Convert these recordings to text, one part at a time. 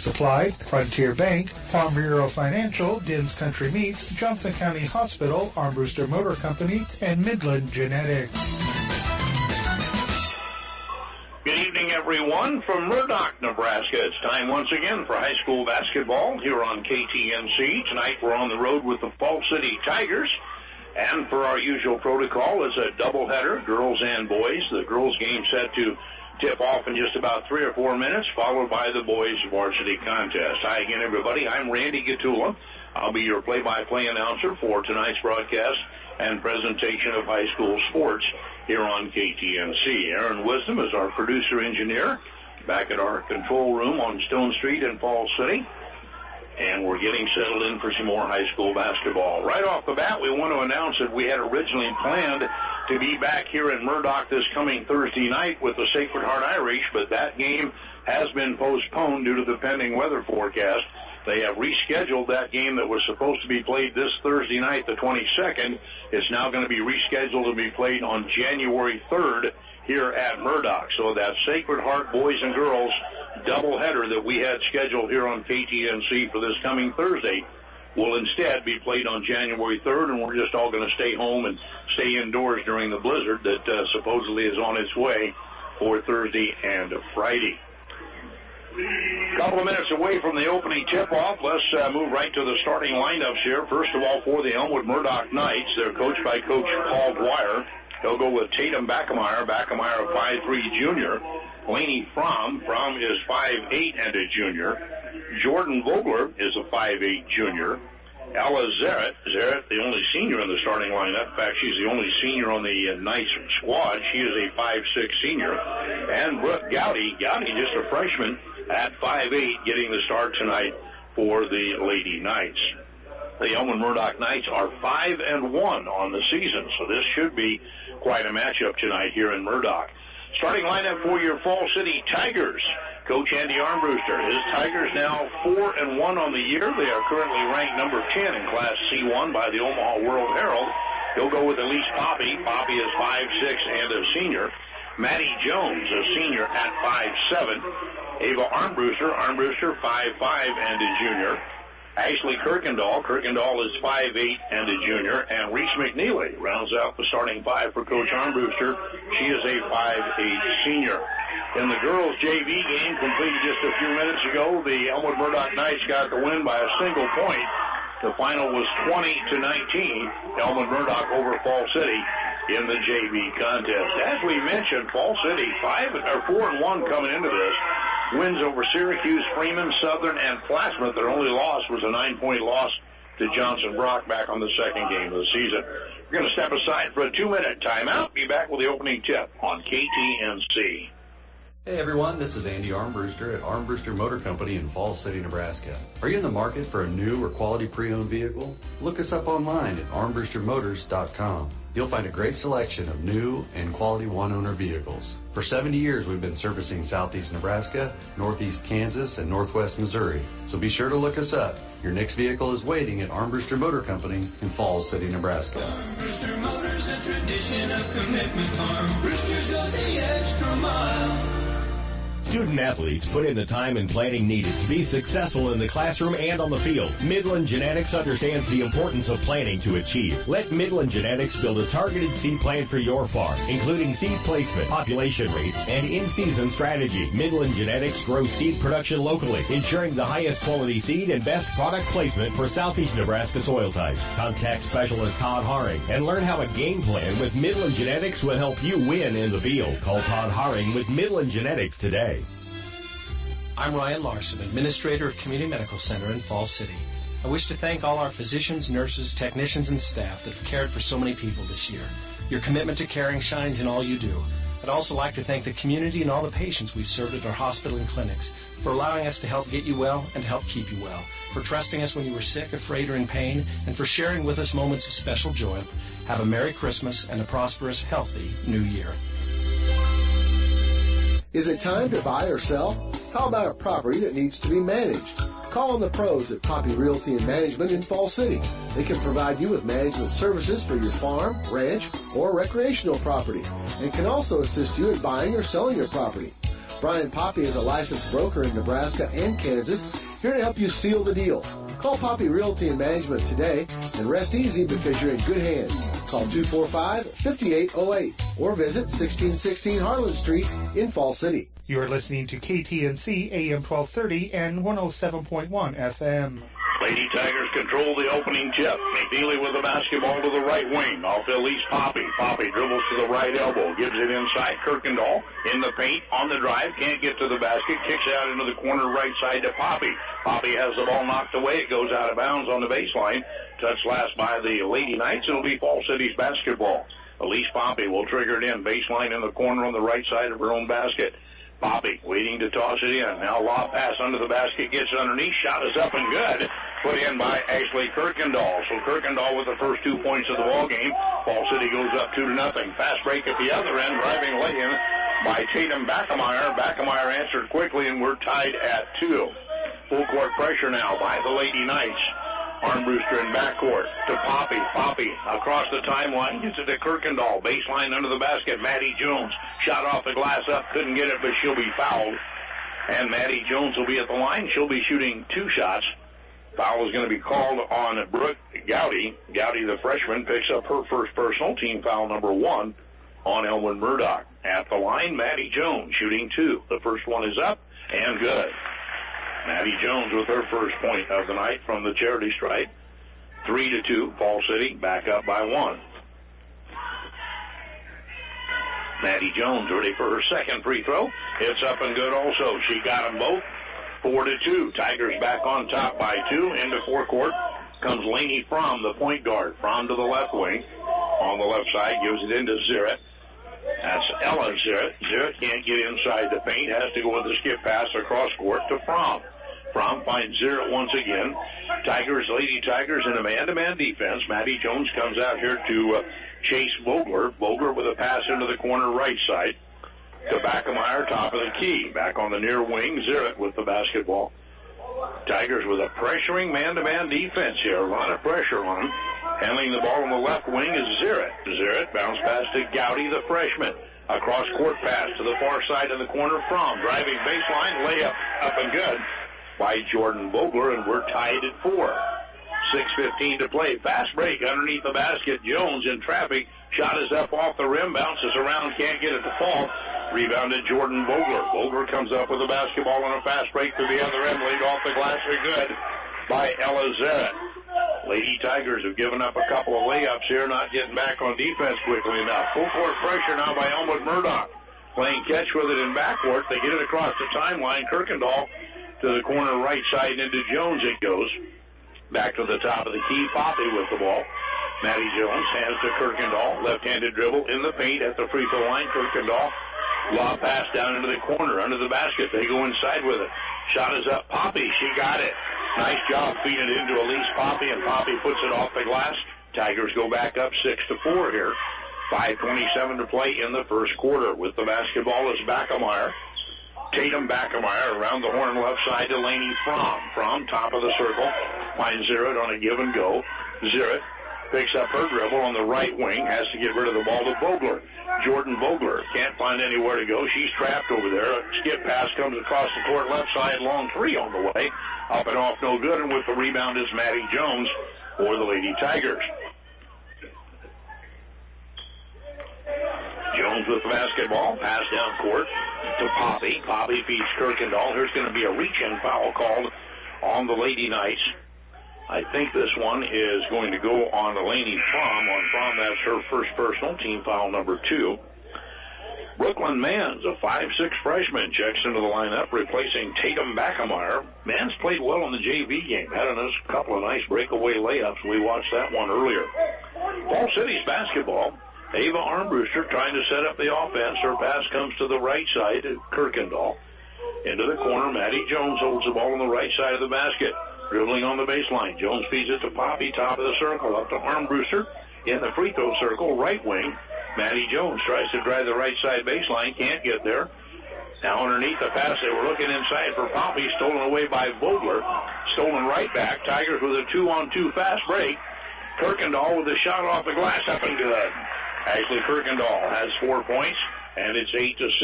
Supply, Frontier Bank, Farm Bureau Financial, Dinn's Country Meats, Johnson County Hospital, Armbruster Motor Company, and Midland Genetics. Good evening, everyone, from Murdoch, Nebraska. It's time once again for high school basketball here on KTNC. Tonight we're on the road with the Falls City Tigers. And for our usual protocol, it's a doubleheader, girls and boys. The girls' game set to tip off in just about 3 or 4 minutes, followed by the boys' varsity contest. Hi again, everybody. I'm Randy Gatula. I'll be your play-by-play announcer for tonight's broadcast and presentation of high school sports here on KTNC. Aaron Wisdom is our producer-engineer back at our control room on Stone Street in Falls City. And we're getting settled in for some more high school basketball. Right off the bat, we want to announce that we had originally planned to be back here in Murdoch this coming Thursday night with the Sacred Heart Irish, but that game has been postponed due to the pending weather forecast. They have rescheduled that game that was supposed to be played this Thursday night, the 22nd. It's now going to be rescheduled to be played on January 3rd here at Murdoch. So that Sacred Heart boys and girls doubleheader that we had scheduled here on KTNC for this coming Thursday will instead be played on January 3rd, and we're just all going to stay home and stay indoors during the blizzard that supposedly is on its way for Thursday and Friday. A couple of minutes away from the opening tip-off, let's move right to the starting lineups here. First of all, for the Elmwood Murdoch Knights, they're coached by Coach Paul Dwyer. He'll go with Tatum Backemeyer, a 5'3 junior. Laney Fromm is 5'8 and a junior. Jordan Vogler is a 5'8 junior. Ella Zarrett, the only senior in the starting lineup. In fact, she's the only senior on the Knights squad. She is a 5'6 senior. And Brooke Gowdy, just a freshman at 5'8, getting the start tonight for the Lady Knights. The Elmwood Murdoch Knights are 5-1 on the season, so this should be quite a matchup tonight here in Murdoch. Starting lineup for your Falls City Tigers. Coach Andy Armbruster. His Tigers now 4-1 on the year. They are currently ranked number 10 in Class C1 by the Omaha World Herald. He'll go with Elise Poppy. Poppy is 5'6 and a senior. Maddie Jones, a senior at 5'7. Ava Armbruster 5'5 and a junior. Ashley Kirkendall is 5'8 and a junior, and Reese McNeely rounds out the starting five for Coach Armbruster. She is a 5'8 senior. In the girls' JV game completed just a few minutes ago, the Elmwood Murdoch Knights got the win by a single point. The final was 20-19, Elmwood Murdoch over Falls City in the JV contest. As we mentioned, Falls City 4-1 coming into this. Wins over Syracuse, Freeman, Southern, and Plattsmouth. Their only loss was a 9-point loss to Johnson Brock back on the second game of the season. We're going to step aside for a 2-minute timeout. Be back with the opening tip on KTNC. Hey everyone, this is Andy Armbruster at Armbruster Motor Company in Falls City, Nebraska. Are you in the market for a new or quality pre-owned vehicle? Look us up online at armbrustermotors.com. You'll find a great selection of new and quality one-owner vehicles. For 70 years, we've been servicing southeast Nebraska, northeast Kansas, and northwest Missouri. So be sure to look us up. Your next vehicle is waiting at Armbruster Motor Company in Falls City, Nebraska. Armbruster Motors, a tradition of commitment. Armbruster goes the extra mile. Student athletes put in the time and planning needed to be successful in the classroom and on the field. Midland Genetics understands the importance of planning to achieve. Let Midland Genetics build a targeted seed plan for your farm, including seed placement, population rates, and in-season strategy. Midland Genetics grows seed production locally, ensuring the highest quality seed and best product placement for southeast Nebraska soil types. Contact specialist Todd Haring and learn how a game plan with Midland Genetics will help you win in the field. Call Todd Haring with Midland Genetics today. I'm Ryan Larson, Administrator of Community Medical Center in Falls City. I wish to thank all our physicians, nurses, technicians, and staff that have cared for so many people this year. Your commitment to caring shines in all you do. I'd also like to thank the community and all the patients we've served at our hospital and clinics for allowing us to help get you well and help keep you well, for trusting us when you were sick, afraid, or in pain, and for sharing with us moments of special joy. Have a Merry Christmas and a prosperous, healthy New Year. Is it time to buy or sell? How about a property that needs to be managed? Call on the pros at Poppy Realty and Management in Falls City. They can provide you with management services for your farm, ranch, or recreational property, and can also assist you in buying or selling your property. Brian Poppy is a licensed broker in Nebraska and Kansas, here to help you seal the deal. Call Poppy Realty and Management today and rest easy because you're in good hands. Call 245-5808 or visit 1616 Harlan Street in Fall City. You are listening to KTNC AM 1230 and 107.1 FM. Lady Tigers control the opening tip. McNeely with the basketball to the right wing. Off to Elise Poppy. Poppy dribbles to the right elbow. Gives it inside. Kirkendall in the paint on the drive. Can't get to the basket. Kicks out into the corner right side to Poppy. Poppy has the ball knocked away. It goes out of bounds on the baseline. Touched last by the Lady Knights. It'll be Fall City's basketball. Elise Poppy will trigger it in. Baseline in the corner on the right side of her own basket. Poppy waiting to toss it in. Now lob pass under the basket, gets underneath, shot is up and good. Put in by Ashley Kirkendall. So Kirkendall with the first 2 points of the ball game. Fall City goes up 2-0. Fast break at the other end, driving lay-in by Tatum Backemeyer. Backemeyer answered quickly, and we're tied at 2. Full court pressure now by the Lady Knights. Armbruster in backcourt to Poppy. Poppy across the timeline, gets it to Kirkendall. Baseline under the basket. Maddie Jones shot off the glass up, couldn't get it, but she'll be fouled. And Maddie Jones will be at the line. She'll be shooting 2 shots. Foul is going to be called on Brooke Gowdy. Gowdy, the freshman, picks up her first personal, team foul number 1 on Elwyn Murdoch. At the line, Maddie Jones shooting 2. The first one is up and good. Maddie Jones with her first point of the night from the charity stripe. 3-2, Fall City back up by 1. Maddie Jones ready for her second free throw. It's up and good also. She got them both. 4-2. Tigers back on top by 2. Into forecourt comes Lainey Fromm, the point guard. Fromm to the left wing. On the left side, gives it into Zirrett. That's Ella Zirrett. Zirrett can't get inside the paint. Has to go with the skip pass across court to Fromm. Fromm finds Zirrett once again. Lady Tigers in a man-to-man defense. Maddie Jones comes out here to chase Vogler. Vogler with a pass into the corner right side to Backemeyer, top of the key. Back on the near wing, Zirrett with the basketball. Tigers with a pressuring man-to-man defense here. A lot of pressure on them. Handling the ball on the left wing is Zirrett. Zirrett bounce pass to Gowdy, the freshman. Across court pass to the far side of the corner from. Driving baseline, layup up and good by Jordan Vogler, and we're tied at 4. 6:15 to play. Fast break underneath the basket. Jones in traffic. Shot is up off the rim. Bounces around. Can't get it to fall. Rebounded Jordan Vogler. Vogler comes up with the basketball on a fast break to the other end. Laid off the glass for good by Ella Zirrett. Lady Tigers have given up a couple of layups here, not getting back on defense quickly enough. Full court pressure now by Elmwood Murdoch. Playing catch with it in backcourt. They get it across the timeline. Kirkendall to the corner right side into Jones it goes. Back to the top of the key. Poppy with the ball. Maddie Jones hands to Kirkendall. Left-handed dribble in the paint at the free throw line. Kirkendall. Lob pass down into the corner, under the basket. They go inside with it. Shot is up. Poppy, she got it. Nice job feeding it into Elise Poppy, and Poppy puts it off the glass. Tigers go back up 6-4 here. 5:27 to play in the first quarter. With the basketball is Backemeyer. Tatum Backemeyer around the horn left side to Lainey Fromm. Fromm, top of the circle, finds Zirrett on a give and go. Zirrett picks up her dribble on the right wing, has to get rid of the ball to Vogler. Jordan Vogler can't find anywhere to go. She's trapped over there. A skip pass comes across the court left side, long three on the way. Up and off, no good, and with the rebound is Maddie Jones for the Lady Tigers. Jones with the basketball, pass down court to Poppy. Poppy feeds Kirkendall. There's going to be a reach-in foul called on the Lady Knights. I think this one is going to go on Lainey Fromm. On Fromm, that's her first personal, team foul number 2. Brooklyn Mans, a 5'6 freshman, checks into the lineup, replacing Tatum Backemeyer. Mans played well in the JV game, had a couple of nice breakaway layups. We watched that one earlier. Fall City's basketball. Ava Armbruster trying to set up the offense. Her pass comes to the right side to Kirkendall. Into the corner, Maddie Jones holds the ball on the right side of the basket. Dribbling on the baseline. Jones feeds it to Poppy, top of the circle, up to Armbruster. In the free throw circle, right wing. Maddie Jones tries to drive the right side baseline, can't get there. Now underneath the pass, they were looking inside for Poppy, stolen away by Vogler. Stolen right back. Tigers with a 2-on-2 fast break. Kirkendall with a shot off the glass, up and good. Ashley Kirkendall has 4 points, and it's 8-6.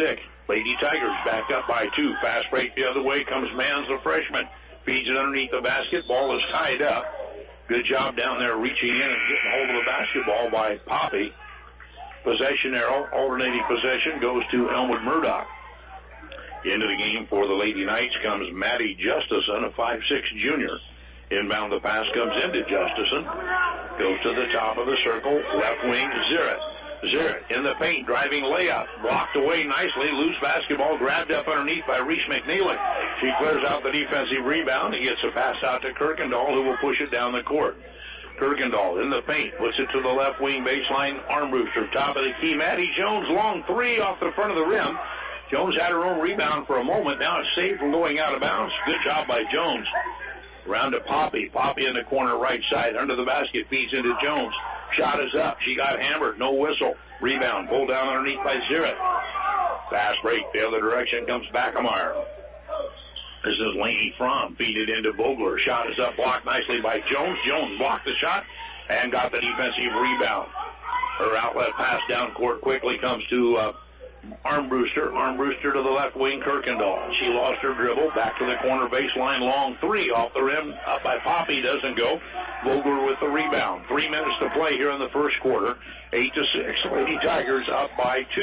Lady Tigers back up by 2. Fast break the other way comes Mans, the freshman. Feeds it underneath the basket. Ball is tied up. Good job down there reaching in and getting hold of the basketball by Poppy. Possession arrow, alternating possession, goes to Elmwood Murdoch. Into the game for the Lady Knights comes Maddie Justison, a 5'6 junior. Inbound the pass comes into Justison. Goes to the top of the circle. Left wing, Zirrett. Zirrett in the paint, driving layup. Blocked away nicely. Loose basketball grabbed up underneath by Reese McNeely. She clears out the defensive rebound and gets a pass out to Kirkendall, who will push it down the court. Kirkendall in the paint, puts it to the left wing baseline. Armbruster, top of the key. Maddie Jones, long three off the front of the rim. Jones had her own rebound for a moment. Now it's saved from going out of bounds. Good job by Jones. Round to Poppy. Poppy in the corner right side. Under the basket, feeds into Jones. Shot is up. She got hammered. No whistle. Rebound. Pulled down underneath by Zirrett. Fast break. The other direction comes Backemeyer. This is Laney Fromm. Feed it into Vogler. Shot is up. Blocked nicely by Jones. Jones blocked the shot and got the defensive rebound. Her outlet pass down court quickly comes to Armbruster. Armbruster to the left wing, Kirkendall. She lost her dribble. Back to the corner baseline. Long three off the rim. Up by Poppy. Doesn't go. Vogler with the rebound. 3 minutes to play here in the first quarter. 8-6. Lady Tigers up by 2.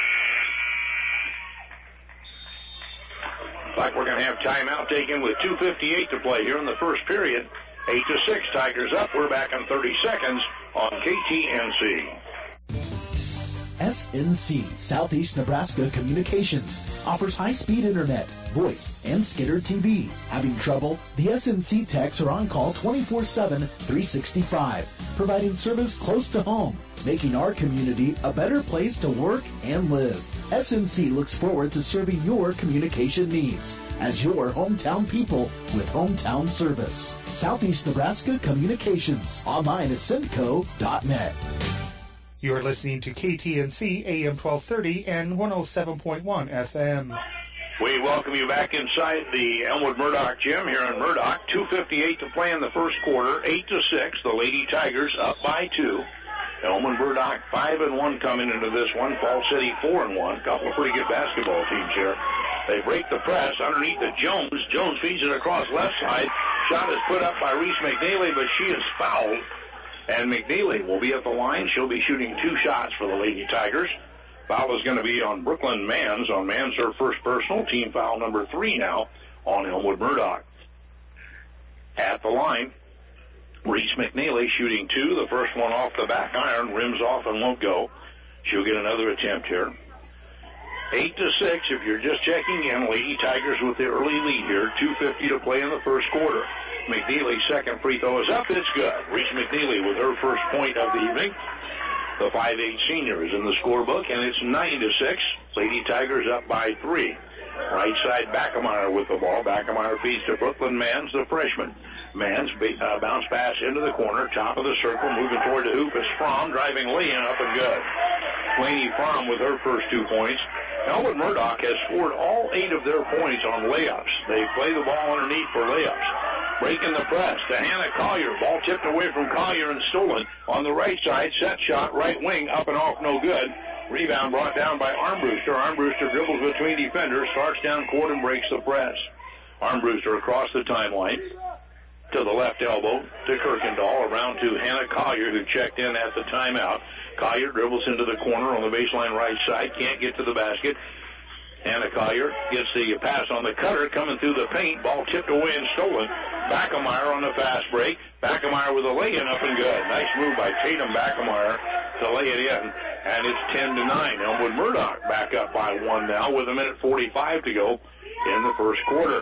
Looks like we're going to have timeout taken with 2:58 to play here in the first period. 8-6. Tigers up. We're back in 30 seconds on KTNC. SNC, Southeast Nebraska Communications, offers high-speed internet, voice, and Skitter TV. Having trouble? The SNC techs are on call 24/7, 365, providing service close to home, making our community a better place to work and live. SNC looks forward to serving your communication needs as your hometown people with hometown service. Southeast Nebraska Communications, online at simco.net. You're listening to KTNC AM 1230 and 107.1 FM. We welcome you back inside the Elmwood Murdoch gym here in Murdoch. 2:58 to play in the first quarter. 8-6. The Lady Tigers up by 2. Elmwood Murdoch 5-1 coming into this one. Fall City 4-1. Couple of pretty good basketball teams here. They break the press underneath the Jones. Jones feeds it across left side. Shot is put up by Reese McNeely, but she is fouled. And McNeely will be at the line. She'll be shooting 2 shots for the Lady Tigers. Foul is going to be on Brooklyn Mans. On Mans, her first personal. Team foul number 3 now on Elmwood Murdoch. At the line, Reese McNeely shooting 2. The first one off the back iron. Rims off and won't go. She'll get another attempt here. 8-6. If you're just checking in, Lady Tigers with the early lead here. 2:50 to play in the first quarter. McNeely's second free throw is up. It's good. Reese McNeely with her first point of the evening. The 5'8 senior is in the scorebook, and it's 9-6. Lady Tigers up by 3. Right side, Backemeyer with the ball. Backemeyer feeds to Brooklyn Mans, the freshman. Mans bounce pass into the corner, top of the circle, moving toward the hoop. It's Fromm driving lay-in up and good. Laney Fromm with her first 2 points. Elmwood Murdoch has scored all 8 of their points on layups. They play the ball underneath for layups. Breaking the press to Hannah Collier. Ball tipped away from Collier and stolen. On the right side, set shot, right wing, up and off, no good. Rebound brought down by Armbruster. Armbruster dribbles between defenders, starts down court and breaks the press. Armbruster across the timeline to the left elbow to Kirkendall, around to Hannah Collier, who checked in at the timeout. Collier dribbles into the corner on the baseline right side, can't get to the basket. Hannah Collier gets the pass on the cutter, coming through the paint. Ball tipped away and stolen. Backemeyer on the fast break. Backemeyer with a lay-in up and good. Nice move by Tatum Backemeyer to lay it in. And it's 10-9. Elmwood Murdoch back up by 1 now with 1:45 to go in the first quarter.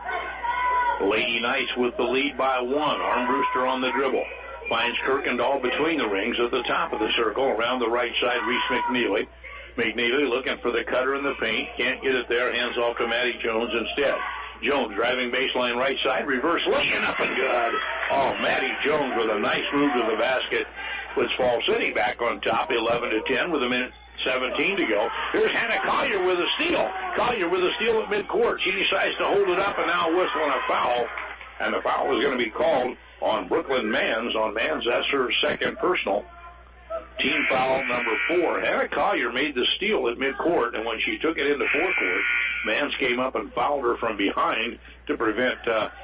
Lady Knights with the lead by 1. Armbruster on the dribble. Finds Kirkendall between the rings at the top of the circle. Around the right side, Reese McNeely. McNeely looking for the cutter in the paint. Can't get it there. Hands off to Maddie Jones instead. Jones driving baseline right side. Reverse laying up and good. Oh, Maddie Jones with a nice move to the basket. Puts Fall City back on top, 11-10 with 1:17 to go. Here's Hannah Collier with a steal. Collier with a steal at midcourt. She decides to hold it up and now whistling a foul. And the foul is going to be called on Brooklyn Mans. On Mans, that's her second personal. Team foul number 4. Hannah Collier made the steal at midcourt, and when she took it into forecourt, Mans came up and fouled her from behind to prevent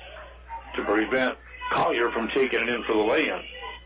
Collier from taking it in for the lay-in.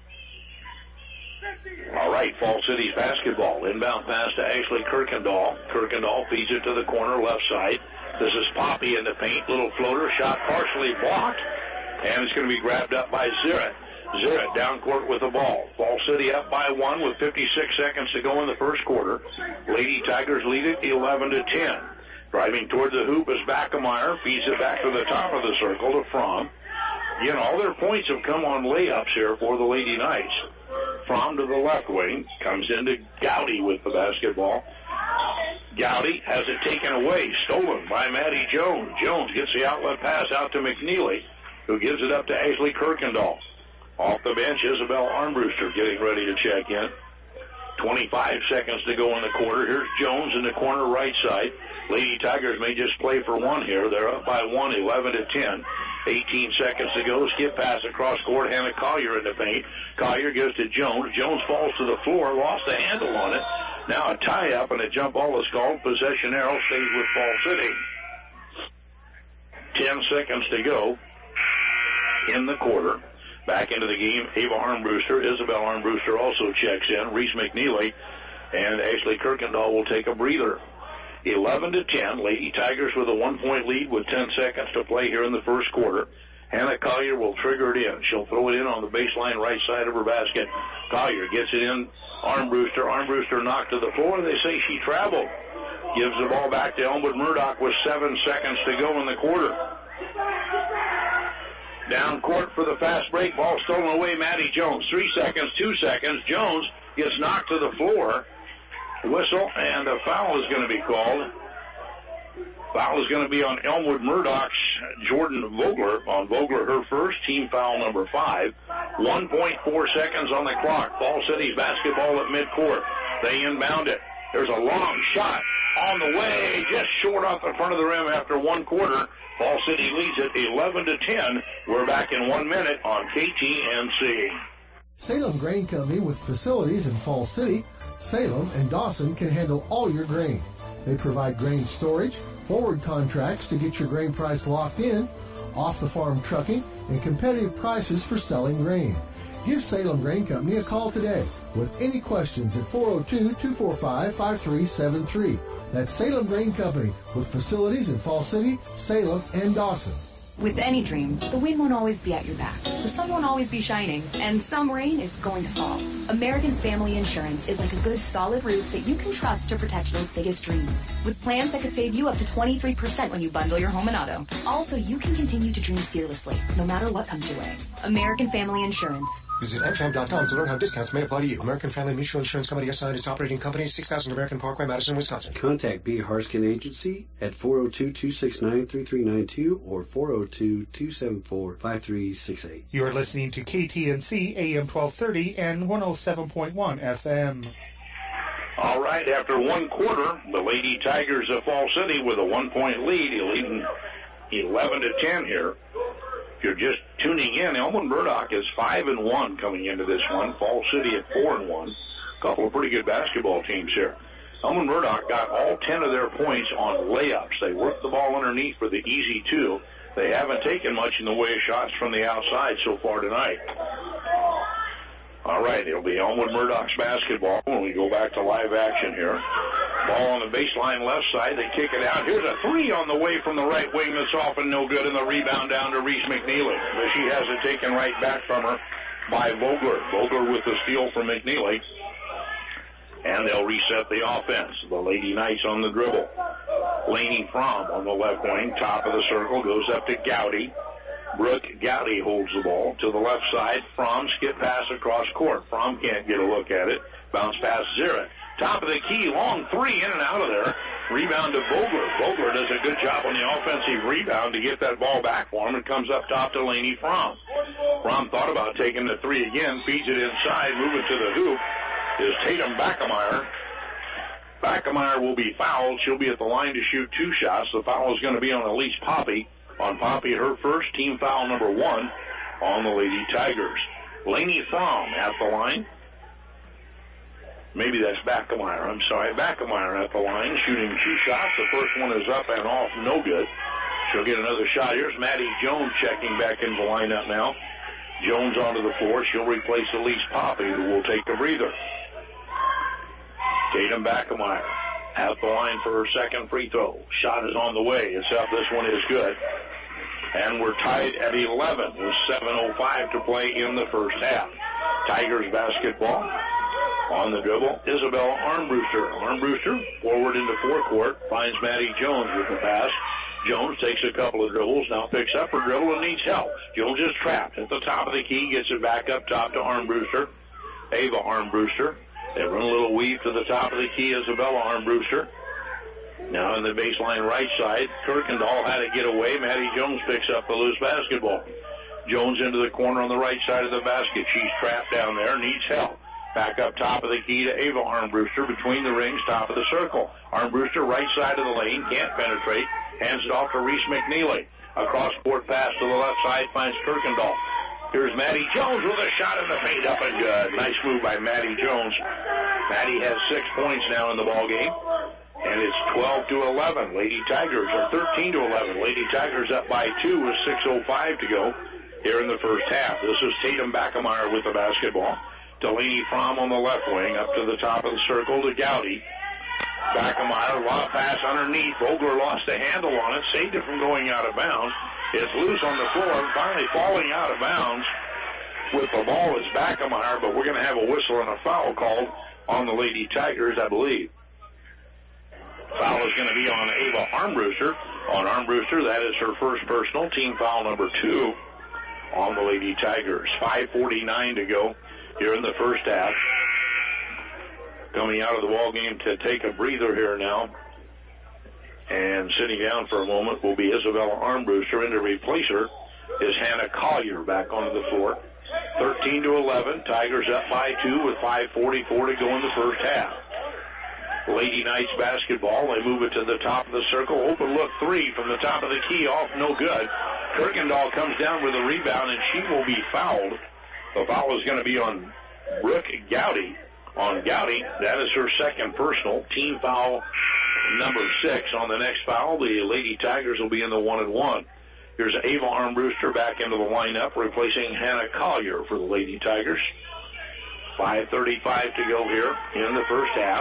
All right, Fall City's basketball. Inbound pass to Ashley Kirkendall. Kirkendall feeds it to the corner left side. This is Poppy in the paint. Little floater shot partially blocked, and it's going to be grabbed up by Zirrett. Zirrett down court with the ball. Fall City up by 1 with 56 seconds to go in the first quarter. Lady Tigers lead it 11-10. Driving toward the hoop is Backemeyer. Feeds it back to the top of the circle to Fromm. Again, all their points have come on layups here for the Lady Knights. Fromm to the left wing. Comes into Gowdy with the basketball. Gowdy has it taken away. Stolen by Maddie Jones. Jones gets the outlet pass out to McNeely, who gives it up to Ashley Kirkendall. Off the bench, Isabel Armbruster getting ready to check in. 25 seconds to go in the quarter. Here's Jones in the corner right side. Lady Tigers may just play for one here. They're up by 1, 11-10. 18 seconds to go. Skip pass across court. Hannah Collier in the paint. Collier gives to Jones. Jones falls to the floor. Lost the handle on it. Now a tie-up and a jump ball is called. Possession arrow stays with Fall City. 10 seconds to go in the quarter. Back into the game, Ava Armbruster. Isabel Armbruster also checks in. Reese McNeely and Ashley Kirkendall will take a breather. 11-10. Lady Tigers with a 1-point lead with 10 seconds to play here in the first quarter. Hannah Collier will trigger it in. She'll throw it in on the baseline right side of her basket. Collier gets it in. Armbruster. Armbruster knocked to the floor. They say she traveled. Gives the ball back to Elmwood Murdoch with 7 seconds to go in the quarter. Down court for the fast break. Ball stolen away. Maddie Jones. 3 seconds, 2 seconds. Jones gets knocked to the floor. Whistle, and a foul is going to be called. Foul is going to be on Elmwood Murdoch's Jordan Vogler. On Vogler, her first, team foul number 5. 1.4 seconds on the clock. Fall City's basketball at midcourt. They inbound it. There's a long shot on the way, just short off the front of the rim after one quarter. Fall City leads it 11-10. We're back in 1 minute on KTNC. Salem Grain Company with facilities in Fall City, Salem, and Dawson can handle all your grain. They provide grain storage, forward contracts to get your grain price locked in, off-the-farm trucking, and competitive prices for selling grain. Give Salem Grain Company a call today with any questions at 402-245-5373. That's Salem Grain Company with facilities in Fall City, Salem, and Dawson. With any dream, the wind won't always be at your back. The sun won't always be shining, and some rain is going to fall. American Family Insurance is like a good solid roof that you can trust to protect those biggest dreams. With plans that could save you up to 23% when you bundle your home and auto. Also, you can continue to dream fearlessly, no matter what comes your way. American Family Insurance. Visit amfam.com to learn how discounts may apply to you. American Family Mutual Insurance Company assigned its operating company, 6000 American Parkway, Madison, Wisconsin. Contact B. Harskin Agency at 402-269-3392 or 402-274-5368. You are listening to KTNC AM 1230 and 107.1 FM. All right, after one quarter, the Lady Tigers of Fall City with a 1-point lead, leading 11-10 here. If you're just tuning in, Elmwood Murdoch is 5-1 coming into this one. Fall City at 4-1. A couple of pretty good basketball teams here. Elmwood Murdoch got all 10 of their points on layups. They worked the ball underneath for the easy 2. They haven't taken much in the way of shots from the outside so far tonight. All right, it'll be Elmwood Murdoch's basketball when we go back to live action here. Ball on the baseline left side. They kick it out. Here's a 3 on the way from the right wing that's off and no good, and the rebound down to Reese McNeely. But she has it taken right back from her by Vogler. Vogler with the steal from McNeely. And they'll reset the offense. The Lady Knights on the dribble. Laney Fromm on the left wing. Top of the circle goes up to Gowdy. Brooke Gowdy holds the ball to the left side. Fromm skip pass across court. Fromm can't get a look at it. Bounce pass Zirrett. Top of the key, long 3 in and out of there. Rebound to Vogler. Vogler does a good job on the offensive rebound to get that ball back for him. It comes up top to Laney Fromm. Fromm thought about taking the 3 again. Feeds it inside. Moving to the hoop is Tatum Backemeyer. Backemeyer will be fouled. She'll be at the line to shoot 2 shots. The foul is going to be on Elise Poppy. On Poppy, her first, team foul number 1 on the Lady Tigers. Laney Fromm at the line. Maybe that's Backemeyer. I'm sorry. Backemeyer at the line, shooting 2 shots. The first one is up and off, no good. She'll get another shot. Here's Maddie Jones checking back into the lineup now. Jones onto the floor. She'll replace Elise Poppy, who will take the breather. Tatum Backemeyer at the line for her second free throw. Shot is on the way. It's up. This one is good. And we're tied at 11 with 7:05 to play in the first half. Tigers basketball. On the dribble, Isabella Armbruster. Armbruster forward into forecourt, finds Maddie Jones with the pass. Jones takes a couple of dribbles, now picks up her dribble and needs help. Jones is trapped at the top of the key, gets it back up top to Armbruster. Ava Armbruster. They run a little weave to the top of the key, Isabella Armbruster. Now in the baseline right side, Kirkendall had to get away. Maddie Jones picks up the loose basketball. Jones into the corner on the right side of the basket. She's trapped down there, needs help. Back up top of the key to Ava Armbruster, between the rings, top of the circle. Armbruster, right side of the lane, can't penetrate. Hands it off to Reese McNeely. A cross-court pass to the left side, finds Kirkendall. Here's Maddie Jones with a shot in the paint, up and good. Nice move by Maddie Jones. Maddie has 6 points now in the ball game, and it's 12-11. Lady Tigers are 13-11. Lady Tigers up by 2 with 6:05 to go here in the first half. This is Tatum Backemeyer with the basketball. Delaney Fromm on the left wing, up to the top of the circle to Gowdy. Backemeyer, lob pass underneath. Vogler lost a handle on it, saved it from going out of bounds. It's loose on the floor, and finally falling out of bounds with the ball is Backemeyer, but we're going to have a whistle and a foul called on the Lady Tigers, I believe. Foul is going to be on Ava Armbruster. On Armbruster, that is her first personal, team foul number 2 on the Lady Tigers. 5:49 to go here in the first half. Coming out of the ball game to take a breather here now, and sitting down for a moment will be Isabella Armbruster, and to replace her is Hannah Collier back onto the floor. 13-11, Tigers up by 2 with 5:44 to go in the first half. Lady Knights basketball, they move it to the top of the circle. Open look 3 from the top of the key, off, no good. Kirkendall comes down with a rebound, and she will be fouled. The foul is going to be on Brooke Gowdy. On Gowdy, that is her second personal, team foul number 6. On the next foul, the Lady Tigers will be in the 1-and-1. Here's Ava Armbruster back into the lineup, replacing Hannah Collier for the Lady Tigers. 5:35 to go here in the first half.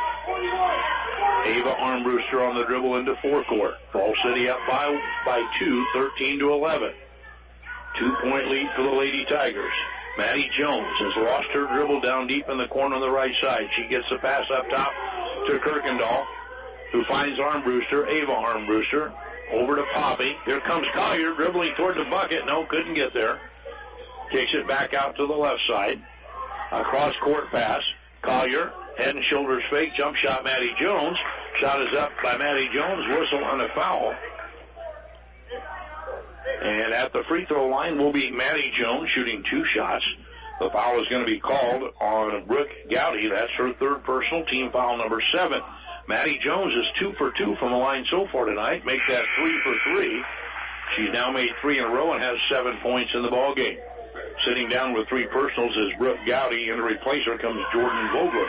Ava Armbruster on the dribble into forecourt. Fall City up by 2, 13-11. 2-point lead for the Lady Tigers. Maddie Jones has lost her dribble down deep in the corner on the right side. She gets the pass up top to Kirkendall, who finds Armbruster, Ava Armbruster, over to Poppy. Here comes Collier dribbling toward the bucket. No, couldn't get there. Kicks it back out to the left side. A cross-court pass. Collier, head and shoulders fake, jump shot Maddie Jones. Shot is up by Maddie Jones, whistle on a foul. And at the free throw line will be Maddie Jones shooting 2 shots. The foul is going to be called on Brooke Gowdy. That's her third personal, team foul number 7. Maddie Jones is 2 for 2 from the line so far tonight. Makes that 3 for 3. She's now made 3 in a row and has 7 points in the ball game. Sitting down with 3 personals is Brooke Gowdy, and to replace her comes Jordan Vogler.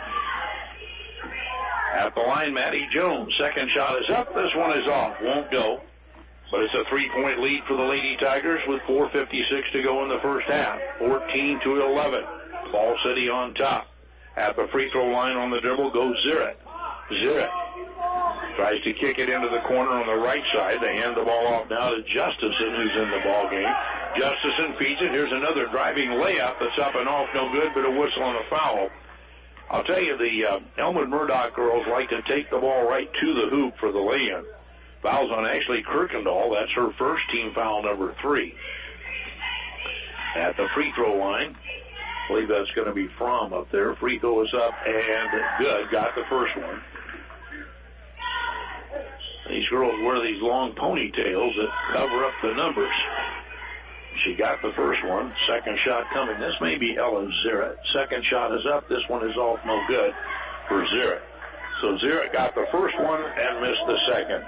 At the line, Maddie Jones. Second shot is up. This one is off. Won't go. But it's a 3-point lead for the Lady Tigers with 4:56 to go in the first half. 14-11. Ball City on top. At the free throw line on the dribble goes Zirett. Zirett tries to kick it into the corner on the right side. They hand the ball off now to Justison, who's in the ball game. Justison feeds it. Here's another driving layup that's up and off, no good, but a whistle and a foul. I'll tell you, the Elmwood Murdoch girls like to take the ball right to the hoop for the lay-in. Fouls on Ashley Kirkendall. That's her first, team foul number 3. At the free throw line, I believe that's going to be Fromm up there. Free throw is up and good. Got the first one. These girls wear these long ponytails that cover up the numbers. She got the first one. Second shot coming. This may be Ellen Zirett. Second shot is up. This one is off, no good for Zirett. So Zirett got the first one and missed the second.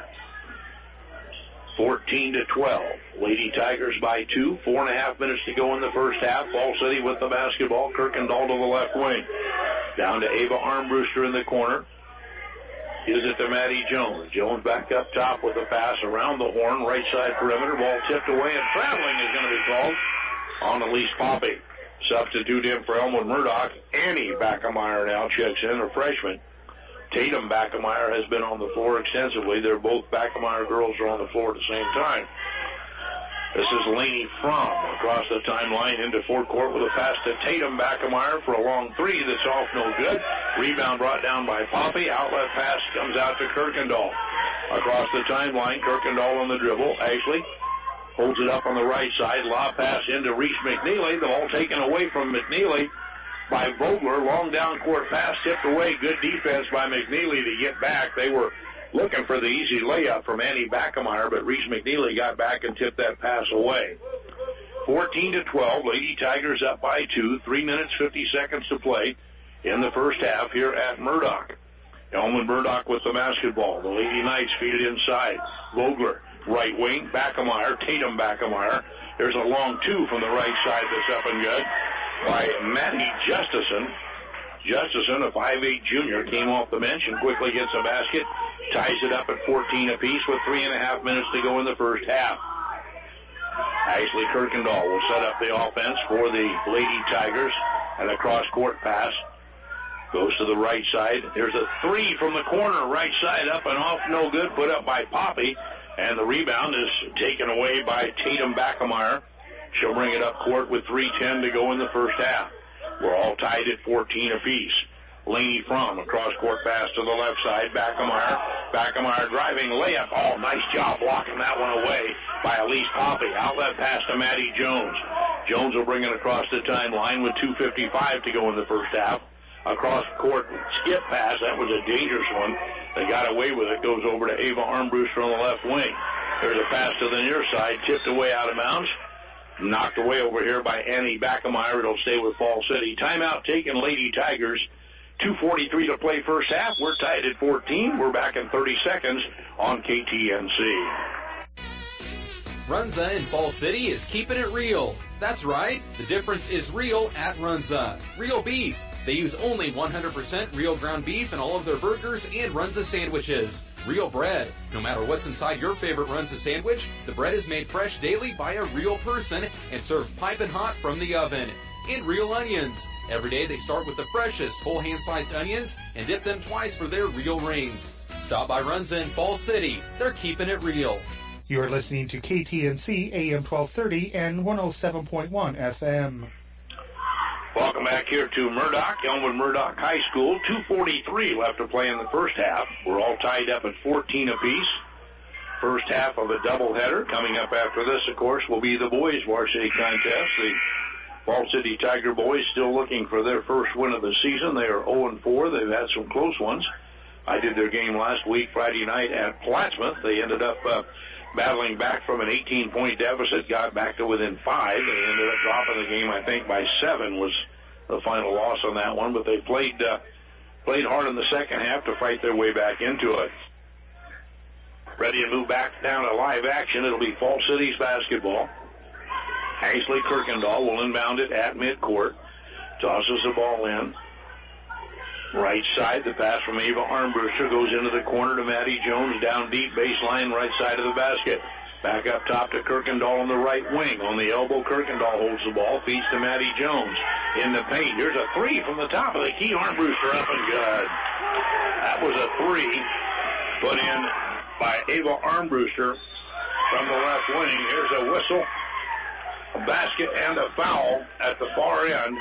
14-12. Lady Tigers by 2. 4.5 minutes to go in the first half. Ball City with the basketball. Kirkendall to the left wing. Down to Ava Armbruster in the corner. Gives it to Maddie Jones. Jones back up top with a pass around the horn, right side perimeter. Ball tipped away, and traveling is going to be called on Elise Poppy. Substitute in for Elmwood Murdoch. Annie Backemeyer now checks in, a freshman. Tatum Backemeyer has been on the floor extensively. They're both Backemeyer girls are on the floor at the same time. This is Lainey Fromm across the timeline into forecourt with a pass to Tatum Backemeyer for a long three that's off no good. Rebound brought down by Poppy. Outlet pass comes out to Kirkendall. Across the timeline, Kirkendall on the dribble. Ashley holds it up on the right side. Lob pass into Reese McNeely. The ball taken away from McNeely by Vogler. Long down court pass tipped away. Good defense by McNeely to get back. They were looking for the easy layup from Annie Backemeyer, but Reese McNeely got back and tipped that pass away. 14-12, Lady Tigers up by 2, 3 minutes, 50 seconds to play in the first half here at Murdoch. Elmwood Murdoch with the basketball. The Lady Knights feed it inside. Vogler, right wing, Backemeyer, Tatum Backemeyer. There's a long two from the right side that's up and good by Maddie Justison. Justison, a 5'8 junior, came off the bench and quickly gets a basket, ties it up at 14 apiece with 3.5 minutes to go in the first half. Ashley Kirkendall will set up the offense for the Lady Tigers, and a cross-court pass goes to the right side. There's a three from the corner, right side up and off, no good, put up by Poppy, and the rebound is taken away by Tatum Backemeyer. She'll bring it up court with 3:10 to go in the first half. We're all tied at 14 apiece. Laney Fromm, a cross-court pass to the left side. Backemeyer driving layup. Oh, nice job blocking that one away by Elise Poppy. Outlet pass to Maddie Jones. Jones will bring it across the timeline with 2:55 to go in the first half. Across court skip pass. That was a dangerous one. They got away with it. Goes over to Ava Armbruster on the left wing. There's a pass to the near side. Tipped away out of bounds. Knocked away over here by Annie Backemeyer. It'll stay with Fall City. Timeout taken, Lady Tigers. 2:43 to play first half. We're tied at 14. We're back in 30 seconds on KTNC. Runza in Fall City is keeping it real. That's right. The difference is real at Runza. Real beef. They use only 100% real ground beef in all of their burgers and Runza sandwiches. Real bread. No matter what's inside your favorite Runza sandwich, the bread is made fresh daily by a real person and served piping hot from the oven. And real onions. Every day they start with the freshest whole hand-sliced onions and dip them twice for their real rings. Stop by Runza in Fall City. They're keeping it real. You're listening to KTNC AM 1230 and 107.1 FM. Welcome back here to Murdoch, Elmwood Murdoch High School. 2:43 left to play in the first half. We're all tied up at 14 apiece. First half of a doubleheader. Coming up after this, of course, will be the boys' varsity contest. The Fall City Tiger boys still looking for their first win of the season. They are 0-4. They've had some close ones. I did their game last week, Friday night at Plattsmouth. They ended up battling back from an 18-point deficit, got back to within 5. They ended up dropping the game, I think, by 7 was the final loss on that one. But they played hard in the second half to fight their way back into it. Ready to move back down to live action. It'll be Fall City's basketball. Ashley Kirkendall will inbound it at midcourt. Tosses the ball in. Right side, the pass from Ava Armbruster goes into the corner to Maddie Jones, down deep, baseline, right side of the basket. Back up top to Kirkendall on the right wing. On the elbow, Kirkendall holds the ball, feeds to Maddie Jones. In the paint, here's a three from the top of the key. Armbruster up and good. That was a three put in by Ava Armbruster from the left wing. Here's a whistle, a basket, and a foul at the far end.